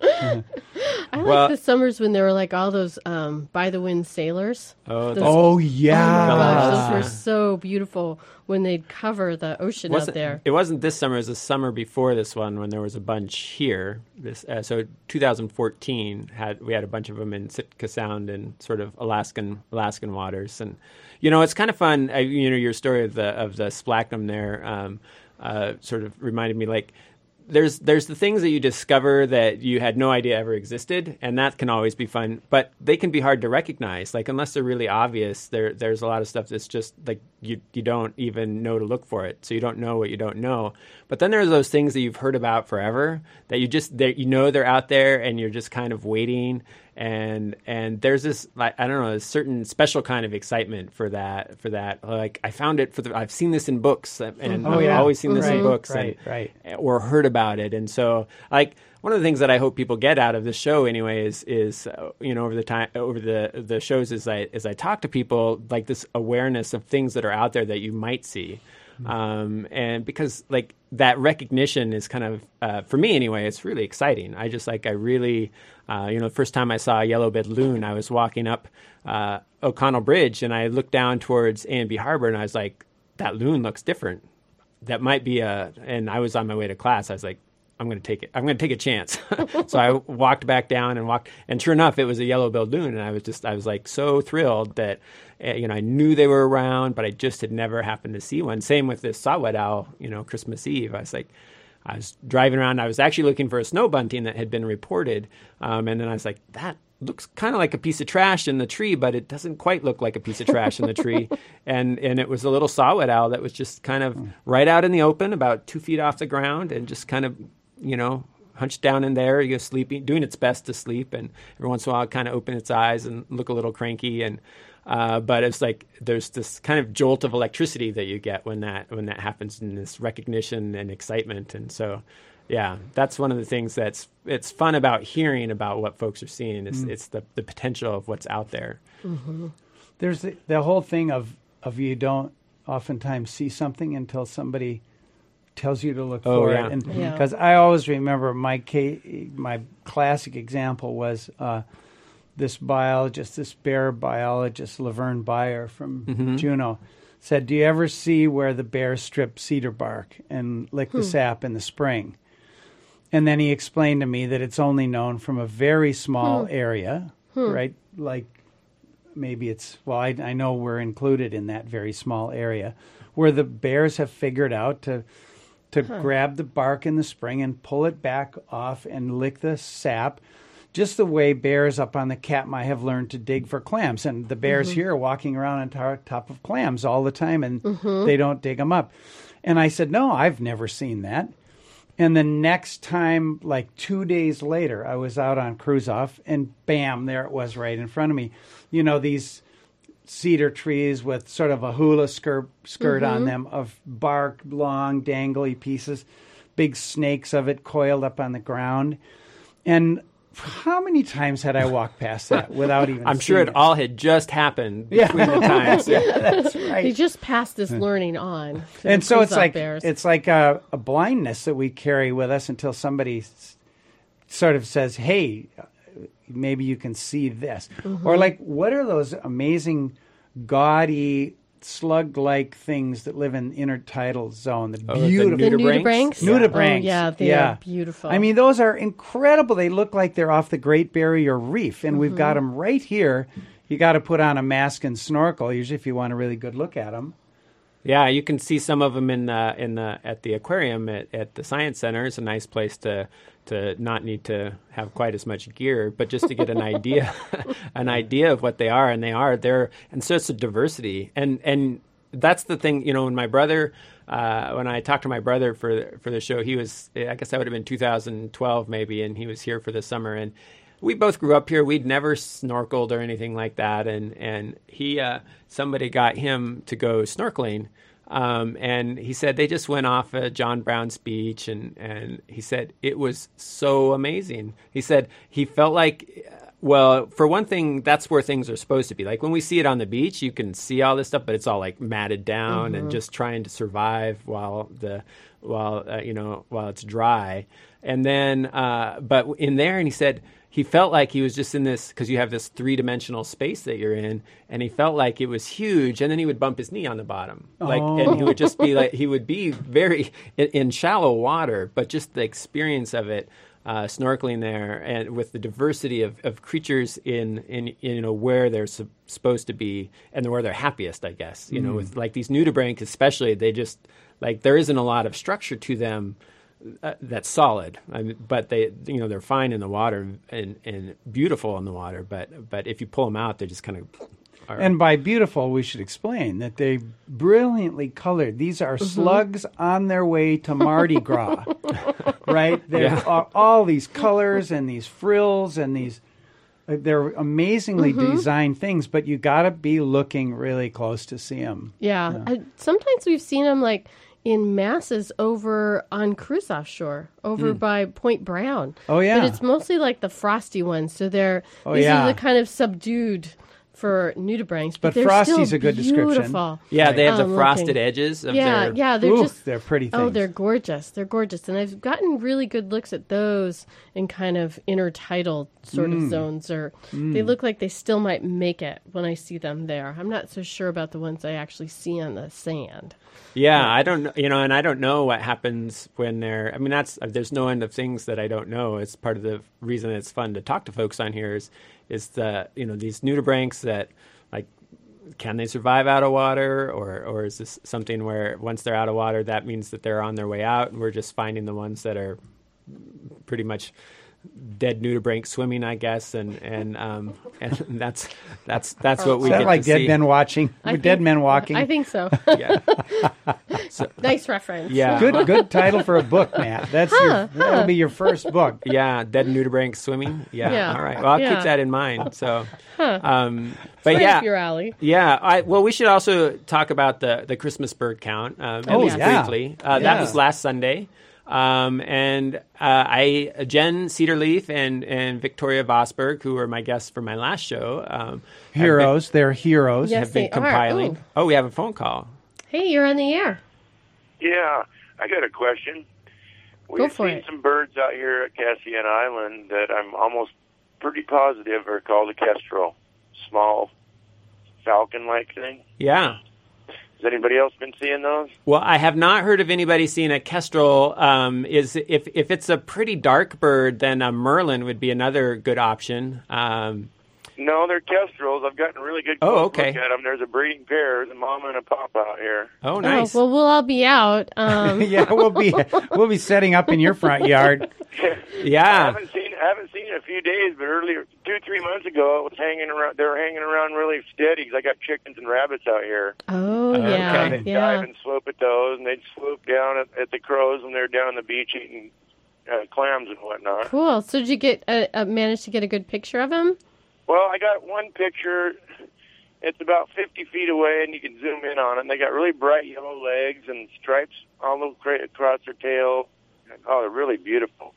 I like well, the summers when there were like all those um, by the wind sailors. Oh, those, oh yeah. Oh my gosh, those were so beautiful when they'd cover the ocean wasn't, out there. It wasn't this summer, it was the summer before this one when there was a bunch here. This uh, So twenty fourteen, had we had a bunch of them in Sitka Sound and sort of Alaskan Alaskan waters. And, you know, it's kind of fun. I, you know, your story of the, of the splachnum there um, uh, sort of reminded me, like, There's there's the things that you discover that you had no idea ever existed, and that can always be fun. But they can be hard to recognize. Like unless they're really obvious, there there's a lot of stuff that's just like you you don't even know to look for it. So you don't know what you don't know. But then there's those things that you've heard about forever that you just that you know they're out there, and you're just kind of waiting. And and there's this like I don't know a certain special kind of excitement for that for that like I found it for the I've seen this in books and oh, I've yeah. always seen this right, in books right, and, right. or heard about it. And so like one of the things that I hope people get out of this show anyway is is uh, you know over the time over the the shows as I as I talk to people, like this awareness of things that are out there that you might see. Mm-hmm. Um, and because like that recognition is kind of, uh, for me anyway, it's really exciting. I just like, I really, uh, you know, the first time I saw a yellow-billed loon, I was walking up uh, O'Connell Bridge and I looked down towards A and B Harbor and I was like, that loon looks different. That might be a, and I was on my way to class. I was like, I'm going to take it. I'm going to take a chance. So I walked back down and walked, and sure enough, it was a yellow-billed loon. And I was just, I was like so thrilled that, uh, you know, I knew they were around, but I just had never happened to see one. Same with this saw-whet owl, you know, Christmas Eve. I was like, I was driving around. I was actually looking for a snow bunting that had been reported. Um, and then I was like, that looks kind of like a piece of trash in the tree, but it doesn't quite look like a piece of trash in the tree. And and it was a little saw-whet owl that was just kind of right out in the open, about two feet off the ground, and just kind of, you know, hunched down in there, you know, sleeping, doing its best to sleep, and every once in a while, kind of open its eyes and look a little cranky. And uh, but it's like there's this kind of jolt of electricity that you get when that when that happens, in this recognition and excitement. And so, yeah, that's one of the things that's it's fun about hearing about what folks are seeing. Is mm. it's the the potential of what's out there. Mm-hmm. There's the, the whole thing of of you don't oftentimes see something until somebody tells you to look oh, for yeah. it. And because yeah. I always remember my ca- my classic example was uh, this biologist, this bear biologist, Laverne Bayer from mm-hmm. Juneau, said, "Do you ever see where the bears strip cedar bark and lick hmm. the sap in the spring?" And then he explained to me that it's only known from a very small hmm. area, hmm. right? Like maybe it's, well, I, I know we're included in that very small area, where the bears have figured out to to huh. grab the bark in the spring and pull it back off and lick the sap, just the way bears up on the Katmai have learned to dig for clams. And the bears mm-hmm. here are walking around on tar- top of clams all the time, and mm-hmm. they don't dig them up. And I said, no, I've never seen that. And the next time, like two days later, I was out on cruise-off, and bam, there it was right in front of me. You know, these cedar trees with sort of a hula skirt, skirt mm-hmm. on them of bark, long, dangly pieces, big snakes of it coiled up on the ground. And how many times had I walked past that without even I'm sure it, it all had just happened yeah. between the times. Yeah, that's right. They just passed this learning on. to And the so it's Kruzof like bears. it's like a, a blindness that we carry with us until somebody s- sort of says, "Hey, maybe you can see this," Mm-hmm. or like, what are those amazing, gaudy, slug-like things that live in intertidal zone? The Oh, the beautiful the nudibranchs? nudibranchs. nudibranchs. Oh, yeah, they yeah. are beautiful. I mean, those are incredible. They look like they're off the Great Barrier Reef, and we've Mm-hmm. got them right here. You got to put on a mask and snorkel, usually, if you want a really good look at them. Yeah, you can see some of them in the in the at the aquarium at, at the Science Center. It's a nice place to to not need to have quite as much gear, but just to get an idea, an idea of what they are, and they are there. And so it's a diversity, and and that's the thing. You know, when my brother, uh, when I talked to my brother for for the show, he was, I guess that would have been two thousand twelve maybe, and he was here for the summer, and we both grew up here. We'd never snorkeled or anything like that, and and he uh, somebody got him to go snorkeling. Um, and he said they just went off of John Brown's beach, and, and he said it was so amazing. He said he felt like, well, for one thing, that's where things are supposed to be. Like when we see it on the beach, you can see all this stuff, but it's all like matted down and just trying to survive while the while uh, you know while it's dry. And then, uh, but in there, and he said he felt like he was just in this, because you have this three-dimensional space that you're in, and he felt like it was huge, and then he would bump his knee on the bottom. Like, Oh. and he would just be like, he would be very in, in shallow water, but just the experience of it, uh, snorkeling there, and with the diversity of, of creatures in, in, in, you know, where they're su- supposed to be, and where they're happiest, I guess. You know, with like these nudibranchs especially, they just, like, there isn't a lot of structure to them. Uh, that's solid, I mean, but they, you know, they're fine in the water and, and beautiful in the water. But but if you pull them out, they just kind of are. And by beautiful, we should explain that they brilliantly colored. These are Mm-hmm. slugs on their way to Mardi Gras, right? There Yeah. are all these colors and these frills and these. uh, They're amazingly Mm-hmm. designed things, but you got to be looking really close to see them. Yeah. I, sometimes we've seen them like in masses over on Kruzof Shore, over by Point Brown. Oh, yeah. But it's mostly like the frosty ones. So they're, Oh, these yeah. are the kind of subdued for nudibranchs. But, But they're frosty's still a good description. beautiful. yeah, they have the Um, frosted looking. edges of Yeah, their. yeah, they're Ooh, just they're pretty things. oh, they're gorgeous. They're gorgeous, and I've gotten really good looks at those in kind of intertidal sort Mm. of zones, or they look like they still might make it when I see them there. I'm not so sure about the ones I actually see on the sand. Yeah, I don't know, you know, and I don't know what happens when they're. I mean, that's there's no end of things that I don't know. It's part of the reason it's fun to talk to folks on here is is the you know these nudibranchs that like. Can they survive out of water, or or is this something where once they're out of water, that means that they're on their way out, and we're just finding the ones that are pretty much dead nudibranch swimming, I guess, and and um and that's that's that's what we Is that get like to dead see. men watching? I With think- dead men walking. I think so. Yeah, Nice reference. yeah, Good, good title for a book, Matt. That's your, that'll be your first book. yeah, dead nudibranch swimming. Yeah, Yeah. all right. Well, I'll Yeah. keep that in mind. So, um, but Right yeah, up your alley. yeah. I well, we should also talk about the the Christmas bird count. Um, at Oh, least yeah. briefly. Uh, That Yeah. was last Sunday. Um, and uh, I, Jen Cedarleaf and, and Victoria Vosberg, who were my guests for my last show, um, have been- Heroes. They're heroes. Yes. have been they are. compiling. Ooh. Oh, we have a phone call. Hey, you're on the air. Yeah, I got a question. Go We've for seen it. some birds out here at Cassian Island that I'm almost pretty positive are called a kestrel, small falcon-like thing. Yeah. Has anybody else been seeing those? Well, I have not heard of anybody seeing a kestrel. Um, is if if it's a pretty dark bird, then a merlin would be another good option. Um, No, they're kestrels. I've gotten a really good Oh, close okay. look at them. There's a breeding pair, the mama and a papa out here. oh, nice. Oh, well, we'll all be out. Um, yeah, we'll be we'll be setting up in your front yard. I yeah. haven't seen I haven't seen it in a few days, but earlier two three months ago, it was hanging around. They were hanging around really steady because I got chickens and rabbits out here. oh, yeah. Okay. They'd Yeah. dive and swoop at those, and they'd swoop down at, at the crows when they're down on the beach eating uh, clams and whatnot. Cool. So did you get uh, uh, manage to get a good picture of him? Well, I got one picture. It's about fifty feet away, and you can zoom in on it. And they got really bright yellow legs and stripes all across their tail. Oh, they're really beautiful.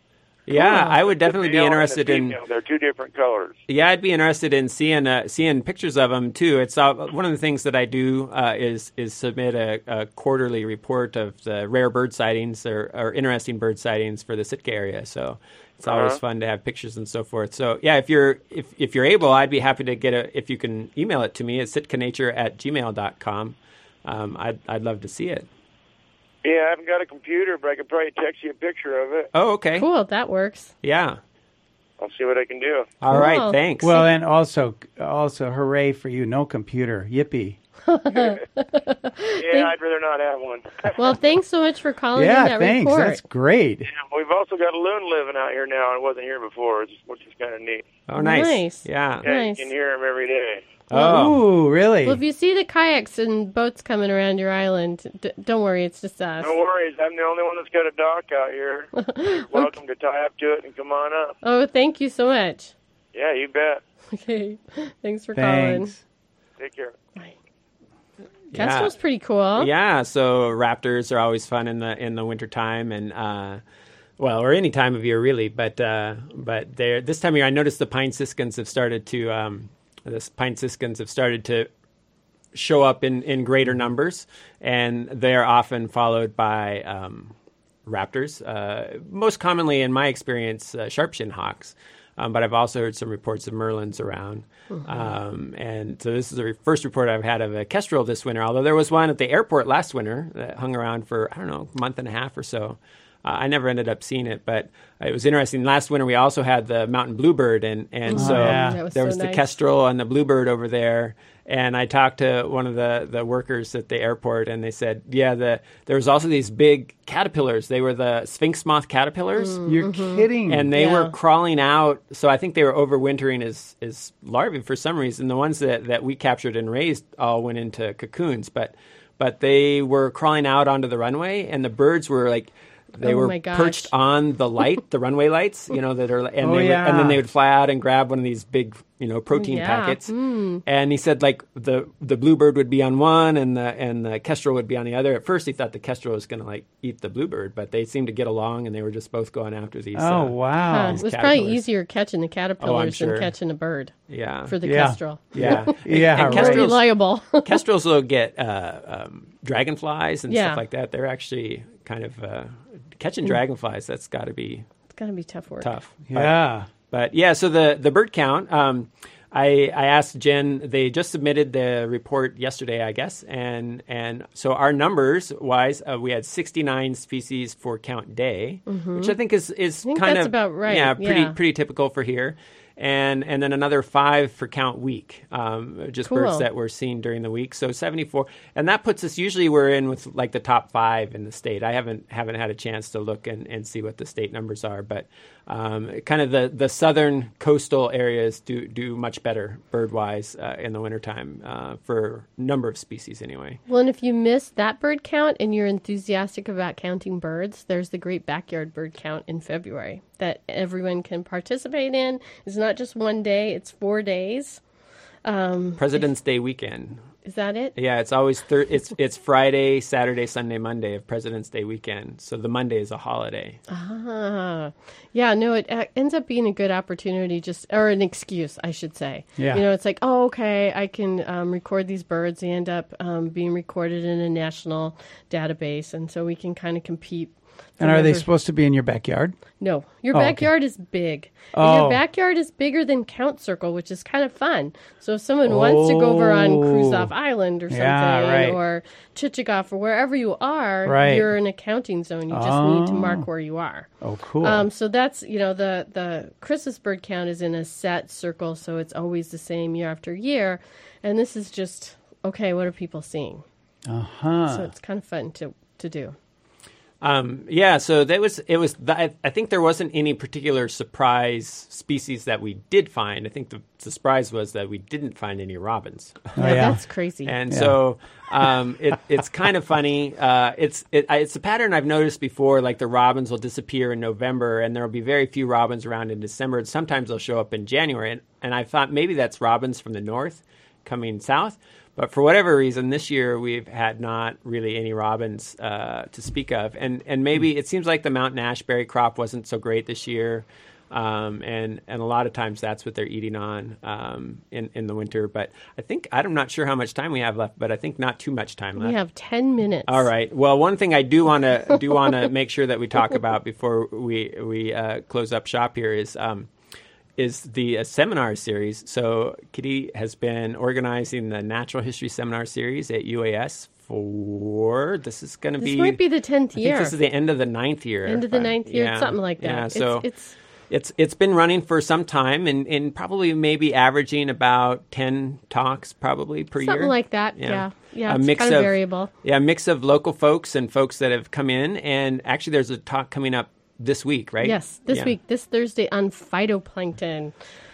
Yeah, Cool. I would definitely The be male and the interested in. female, they're two different colors. Yeah, I'd be interested in seeing uh, seeing pictures of them too. It's uh, one of the things that I do uh, is is submit a, a quarterly report of the rare bird sightings or, or interesting bird sightings for the Sitka area. So it's always Uh-huh. fun to have pictures and so forth. So yeah, if you're if, if you're able, I'd be happy to get a. If you can email it to me at sitkanature at gmail dot com. Um, I'd I'd love to see it. Yeah, I haven't got a computer, but I could probably text you a picture of it. Oh, okay. Cool, that works. Yeah. I'll see what I can do. All right. Cool. Thanks. Well, and also, also, hooray for you! No computer, yippee! Yeah, I'd rather not have one. Well, thanks so much for calling in Yeah, that thanks. report. That's great. We've also got a loon living out here now, and wasn't here before, which is- which is kind of neat. oh, nice. Nice. Yeah. Yeah, Nice. you can hear him every day. Oh. Ooh, really? Well, if you see the kayaks and boats coming around your island, d- don't worry, it's just us. No worries, I'm the only one that's got a dock out here. You're welcome to tie up to it and come on up. Oh, thank you so much. Yeah, you bet. Okay, thanks for calling. Thanks. Take care. Kestrel's pretty cool. Yeah, so raptors are always fun in the in the wintertime and uh well, or any time of year really, but uh but there this time of year I noticed the pine siskins have started to um the pine siskins have started to show up in in greater numbers, and they're often followed by um raptors, uh most commonly in my experience uh, sharp-shinned hawks. Um, but I've also heard some reports of merlins around. Mm-hmm. Um, and so this is the re- first report I've had of a kestrel this winter, although there was one at the airport last winter that hung around for, I don't know, a month and a half or so. Uh, I never ended up seeing it, but it was interesting. Last winter, we also had the mountain bluebird, and, and Oh, so yeah. That was there so was the nice. kestrel and the bluebird over there. And I talked to one of the, the workers at the airport, and they said, yeah, the there was also these big caterpillars. They were the sphinx moth caterpillars. You're kidding. And they Yeah. were crawling out. So I think they were overwintering as, as larvae for some reason. The ones that, that we captured and raised all went into cocoons. But but they were crawling out onto the runway, and the birds were like, they Oh were my gosh. perched on the light, the runway lights, you know, that are, and, Oh, they would, yeah. and then they would fly out and grab one of these big, you know, protein Yeah. packets. Mm. And he said, like, the the bluebird would be on one and the and the kestrel would be on the other. At first, he thought the kestrel was going to, like, eat the bluebird, but they seemed to get along, and they were just both going after these. oh, uh, wow. Huh, it These was probably caterpillars. easier catching the caterpillars sure. than catching a bird Yeah. for the Yeah. kestrel. yeah. Yeah, and right. Very kestrels, reliable. kestrels will get uh, um, dragonflies and Yeah. stuff like that. They're actually kind of uh, catching dragonflies. That's got to be It's gonna be tough work. tough. But- Yeah. But yeah, so the, the bird count, um, I, I asked Jen, they just submitted the report yesterday, I guess. And and so our numbers wise, uh, we had sixty-nine species for count day, which I think is, is think kind that's of about right, Yeah, pretty yeah. pretty typical for here. And and then another five for count week, um, just Cool. birds that were seen during the week. So seventy-four, and that puts us usually we're in with like the top five in the state. I haven't haven't had a chance to look and, and see what the state numbers are, but um, kind of the, the southern coastal areas do do much better bird wise uh, in the wintertime uh, for number of species anyway. Well, and if you missed that bird count and you're enthusiastic about counting birds, there's the Great Backyard Bird Count in February that everyone can participate in. It's not just one day, it's four days. Um, President's Day weekend. is that it? Yeah, it's always thir- it's it's Friday, Saturday, Sunday, Monday of President's Day weekend. So the Monday is a holiday. Ah, yeah, no, it uh, ends up being a good opportunity, just or an excuse, I should say. Yeah. You know, it's like, oh, okay, I can um, record these birds. They end up um, being recorded in a national database, and so we can kind of compete. for And are they whoever- supposed to be in your backyard? No, your Oh, okay. backyard is big. And Oh. your backyard is bigger than Count Circle, which is kind of fun. So if someone wants to go over on Oh. Kruzof Island or something, Yeah, right. or Chichagov or wherever you are, Right. you're in a counting zone. You just need to Oh. mark where you are. Oh, cool. Um, so that's, you know, the, the Christmas bird count is in a set circle, so it's always the same year after year. And this is just, okay, what are people seeing? uh-huh. So it's kind of fun to, to do. Um, yeah, so that was it was. The, I, I think there wasn't any particular surprise species that we did find. I think the, the surprise was that we didn't find any robins, Oh, yeah, yeah. that's crazy. and Yeah. so um, it, it's kind of funny. Uh, it's it, I- it's a pattern I've noticed before. Like the robins will disappear in November, and there will be very few robins around in December. And sometimes they'll show up in January, and, and I thought maybe that's robins from the north coming south. but for whatever reason, this year we've had not really any robins uh, to speak of. And and maybe it seems like the mountain ashberry crop wasn't so great this year. Um, and, and a lot of times that's what they're eating on um, in, in the winter. But I think, I'm not sure how much time we have left, but I think not too much time left. We have ten minutes. All right. Well, one thing I do want to do want to make sure that we talk about before we, we uh, close up shop here is um, is the uh, seminar series. So Kitty has been organizing the Natural History Seminar Series at U A S for, this is going to be... This might be the tenth I year. think this is the end of the ninth year. End of the ninth year, yeah. something like that. Yeah, it's, so... it's It's it's been running for some time and, and probably maybe averaging about ten talks probably per something year. Something like that, yeah. Yeah, yeah a it's mix kind of of variable. Yeah, a mix of local folks and folks that have come in. And actually there's a talk coming up this week, right? Yes, this yeah. week, this Thursday on phytoplankton.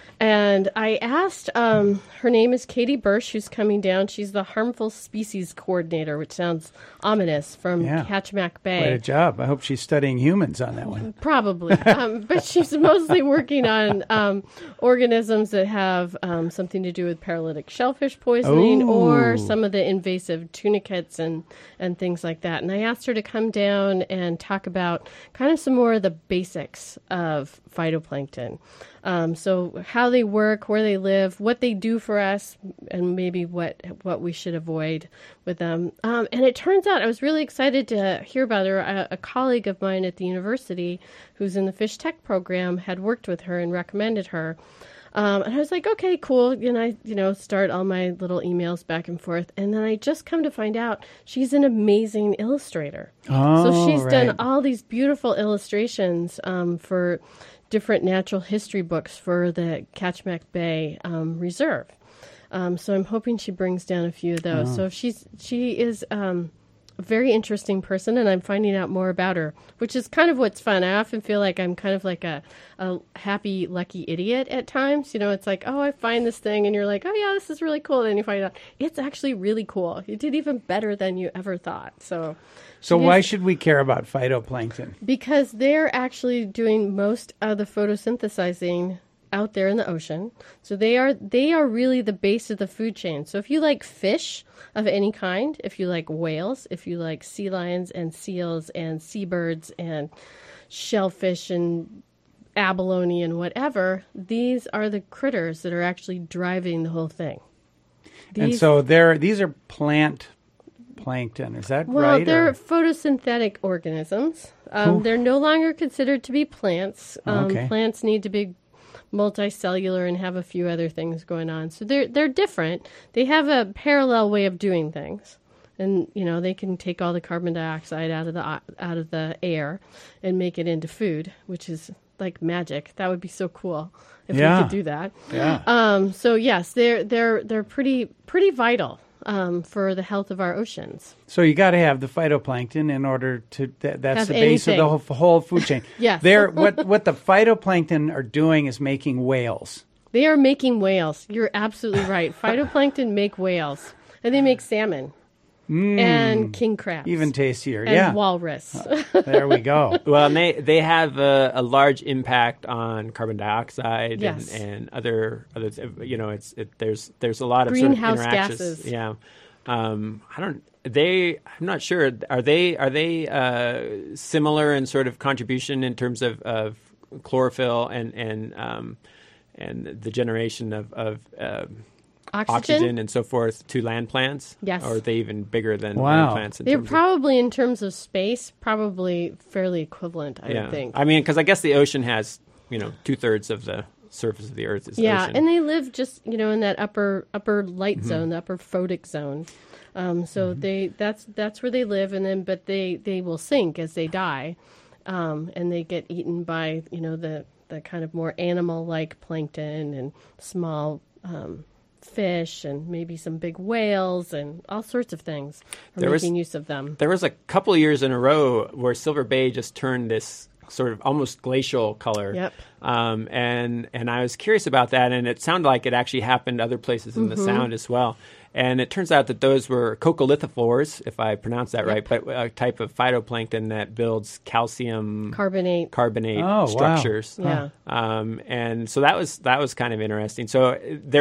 And I asked, um, her name is Katie Bursch, who's coming down. She's the Harmful Species Coordinator, which sounds ominous, from yeah. Kachemak Bay. Quite a job. I hope she's studying humans on that one. Probably. um, but she's mostly working on um, organisms that have um, something to do with paralytic shellfish poisoning Ooh. or some of the invasive tunicates and, and things like that. And I asked her to come down and talk about kind of some more of the basics of phytoplankton. Um, so how they work, where they live, what they do for us, and maybe what what we should avoid with them. Um, and it turns out I was really excited to hear about her. A, a colleague of mine at the university who's in the Fish Tech program had worked with her and recommended her. Um, and I was like, okay, cool. And I, you know, start all my little emails back and forth. And then I just come to find out she's an amazing illustrator. Oh, so she's right. done all these beautiful illustrations um, for different natural history books for the Kachemak Bay um, Reserve. Um, so I'm hoping she brings down a few of those. Oh. So she's she is um, a very interesting person, and I'm finding out more about her, which is kind of what's fun. I often feel like I'm kind of like a, a happy, lucky idiot at times. You know, it's like, oh, I find this thing, and you're like, oh, yeah, this is really cool. And then you find out it's actually really cool. You did even better than you ever thought. So... So why should we care about phytoplankton? Because they're actually doing most of the photosynthesizing out there in the ocean. So they are they are really the base of the food chain. So if you like fish of any kind, if you like whales, if you like sea lions and seals and seabirds and shellfish and abalone and whatever, these are the critters that are actually driving the whole thing. These, and so they're these are plant plankton, is that well, right? Well, they're or? photosynthetic organisms. Um, they're no longer considered to be plants. Um, okay. Plants need to be multicellular and have a few other things going on. So they're they're different. They have a parallel way of doing things, and you know they can take all the carbon dioxide out of the out of the air and make it into food, which is like magic. That would be so cool if yeah. we could do that. Yeah. Um, so yes, they're they're they're pretty pretty vital. Um, for the health of our oceans. So you got to have the phytoplankton in order to, that, that's have the base anything. of the whole, whole food chain. Yes. They're, what, what the phytoplankton are doing is making whales. They are making whales. You're absolutely right. Phytoplankton make whales. And they make salmon. Mm. And king crabs. Even tastier, and yeah. walrus. Uh, there we go. Well, and they, they have a, a large impact on carbon dioxide yes. and, and other, other, you know, it's it, there's there's a lot of greenhouse sort of interactions. gases. Yeah. Um, I don't, they, I'm not sure. Are they, are they uh, similar in sort of contribution in terms of, of chlorophyll and, and, um, and the generation of, of um, Oxygen? oxygen and so forth to land plants? Yes. Or are they even bigger than wow. land plants? In They're terms probably, in terms of space, probably fairly equivalent, I yeah. would think. I mean, because I guess the ocean has, you know, two-thirds of the surface of the Earth is yeah, ocean. and they live just, you know, in that upper upper light Mm-hmm. zone, the upper photic zone. Um, so mm-hmm. they that's that's where they live, and then but they, they will sink as they die, um, and they get eaten by, you know, the, the kind of more animal-like plankton and small um fish and maybe some big whales and all sorts of things are there making was, use of them. There was a couple of years in a row where Silver Bay just turned this sort of almost glacial color. Yep. Um, and and I was curious about that, and it sounded like it actually happened other places in mm-hmm. the Sound as well. And it turns out that those were coccolithophores, if I pronounce that Yep. right, but a type of phytoplankton that builds calcium Carbonate. carbonate oh, structures. Wow. Yeah. Um, and so that was that was kind of interesting. So there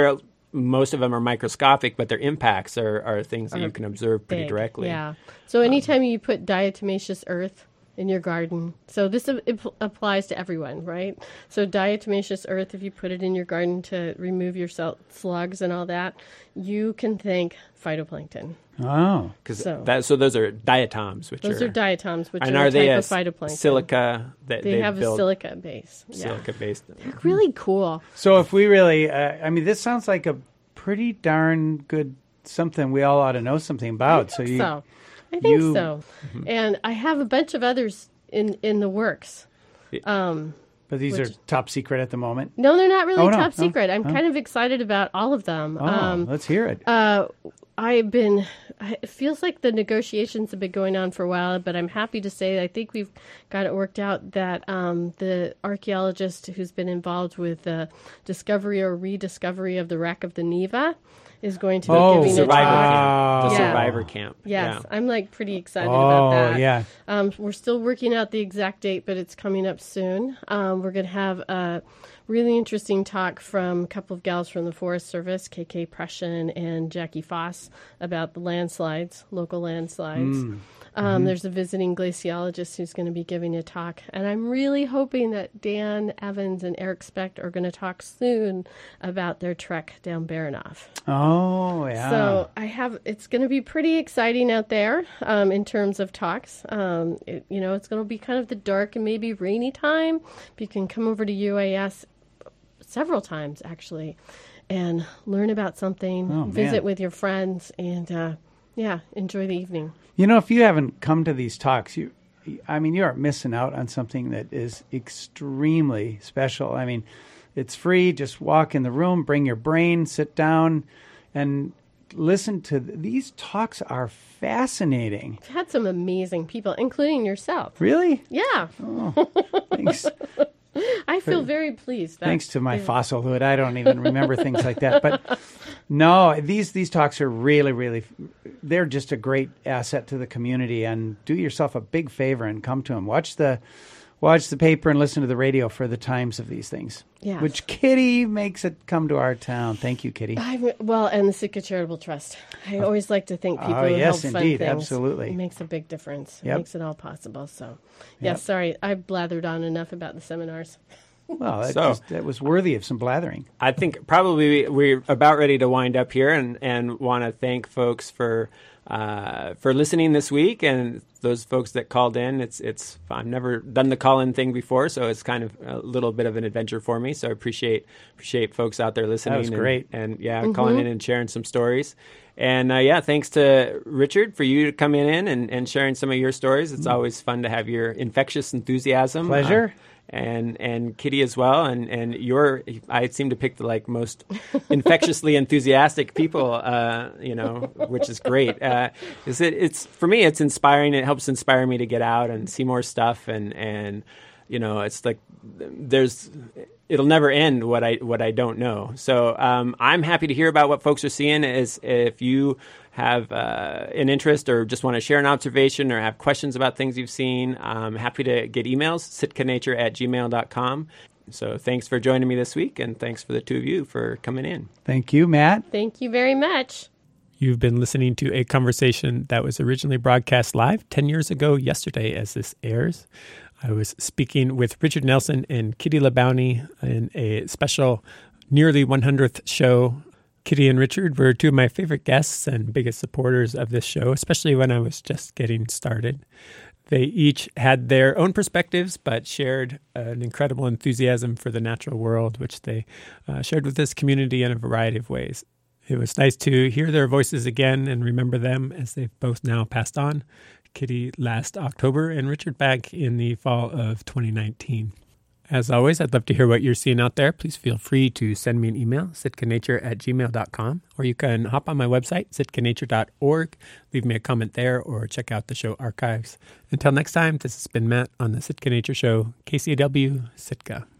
most of them are microscopic, but their impacts are, are things that you can observe pretty big, directly. Yeah. So anytime um, you put diatomaceous earth in your garden, so this uh, it applies to everyone, right? So diatomaceous earth, if you put it in your garden to remove your slugs and all that, you can thank phytoplankton. Oh, because so, that so those are diatoms, which those are, are diatoms, which and are, are a they type a of phytoplankton. Silica that they have built, a silica base. Silica yeah. based. They're really cool. So if we really, uh, I mean, this sounds like a pretty darn good something we all ought to know something about. I think so you, so. I think you, so. Mm-hmm. And I have a bunch of others in in the works. Um, but these which, are top secret at the moment? No, they're not really oh, top no, secret. no, I'm no. kind of excited about all of them. Oh, um, let's hear it. Uh, I've been, it feels like the negotiations have been going on for a while, but I'm happy to say I think we've got it worked out that um, the archaeologist who's been involved with the discovery or rediscovery of the wreck of the Neva is going to be oh, giving survivor a talk. camp. The yeah. survivor camp. Yes, yeah. I'm like pretty excited oh, about that. yeah. Um, we're still working out the exact date, but it's coming up soon. Um, we're going to have a really interesting talk from a couple of gals from the Forest Service, K K Prussian and Jackie Foss, about the landslides, local landslides. Mm. Um, mm-hmm. There's a visiting glaciologist who's going to be giving a talk, and I'm really hoping that Dan Evans and Eric Specht are going to talk soon about their trek down Baranof. Oh, yeah. So I have, it's going to be pretty exciting out there um, in terms of talks. Um, it, you know, it's going to be kind of the dark and maybe rainy time. But you can come over to U A S several times, actually, and learn about something, oh, visit man. with your friends, and, uh, yeah, enjoy the evening. You know, if you haven't come to these talks, you, I mean, you are missing out on something that is extremely special. I mean, it's free. Just walk in the room, bring your brain, sit down, and listen to th- these talks are fascinating. I've had some amazing people, including yourself. Really? Yeah. Oh, thanks. I feel very pleased. Thanks to my fossilhood, I don't even remember things like that. But no, these these talks are really, really, they're just a great asset to the community. And do yourself a big favor and come to them. Watch the watch the paper and listen to the radio for the times of these things. Yes. Which Kitty makes it come to our town. Thank you, Kitty. I'm, well, and the Sitka Charitable Trust. I always like to thank people oh, who yes, help indeed, fund things. absolutely. It makes a big difference. Yep. It makes it all possible. So, yes, yep. sorry, I blathered on enough about the seminars. Well, that, so, just, that was worthy of some blathering. I think probably we're about ready to wind up here, and, and want to thank folks for uh, for listening this week, and those folks that called in. It's it's I've never done the call-in thing before, so it's kind of a little bit of an adventure for me. So I appreciate appreciate folks out there listening. That was and, great, and yeah, mm-hmm. calling in and sharing some stories. And uh, yeah, thanks to Richard for you coming in and, and sharing some of your stories. It's mm. always fun to have your infectious enthusiasm. Pleasure. Uh, and and Kitty as well, and and you're I seem to pick the like most infectiously enthusiastic people, uh, you know, which is great. Uh, is it? It's for me, it's inspiring. It helps inspire me to get out and see more stuff, and and you know, it's like there's. It'll never end what I what I don't know. So um, I'm happy to hear about what folks are seeing. Is if you have uh, an interest or just want to share an observation or have questions about things you've seen, I'm happy to get emails, sitkanature at gmail dot com. So thanks for joining me this week, and thanks for the two of you for coming in. Thank you, Matt. Thank you very much. You've been listening to a conversation that was originally broadcast live ten years ago yesterday as this airs. I was speaking with Richard Nelson and Kitty LeBounty in a special nearly one hundredth show. Kitty and Richard were two of my favorite guests and biggest supporters of this show, especially when I was just getting started. They each had their own perspectives, but shared an incredible enthusiasm for the natural world, which they uh, shared with this community in a variety of ways. It was nice to hear their voices again and remember them as they've both now passed on. Kitty last October and Richard back in the fall of twenty nineteen. As always, I'd love to hear what you're seeing out there. Please feel free to send me an email, sitkanature at gmail dot com, or you can hop on my website, sitkanature dot org, leave me a comment there, or check out the show archives. Until next time, this has been Matt on the Sitka Nature Show, K C A W, Sitka.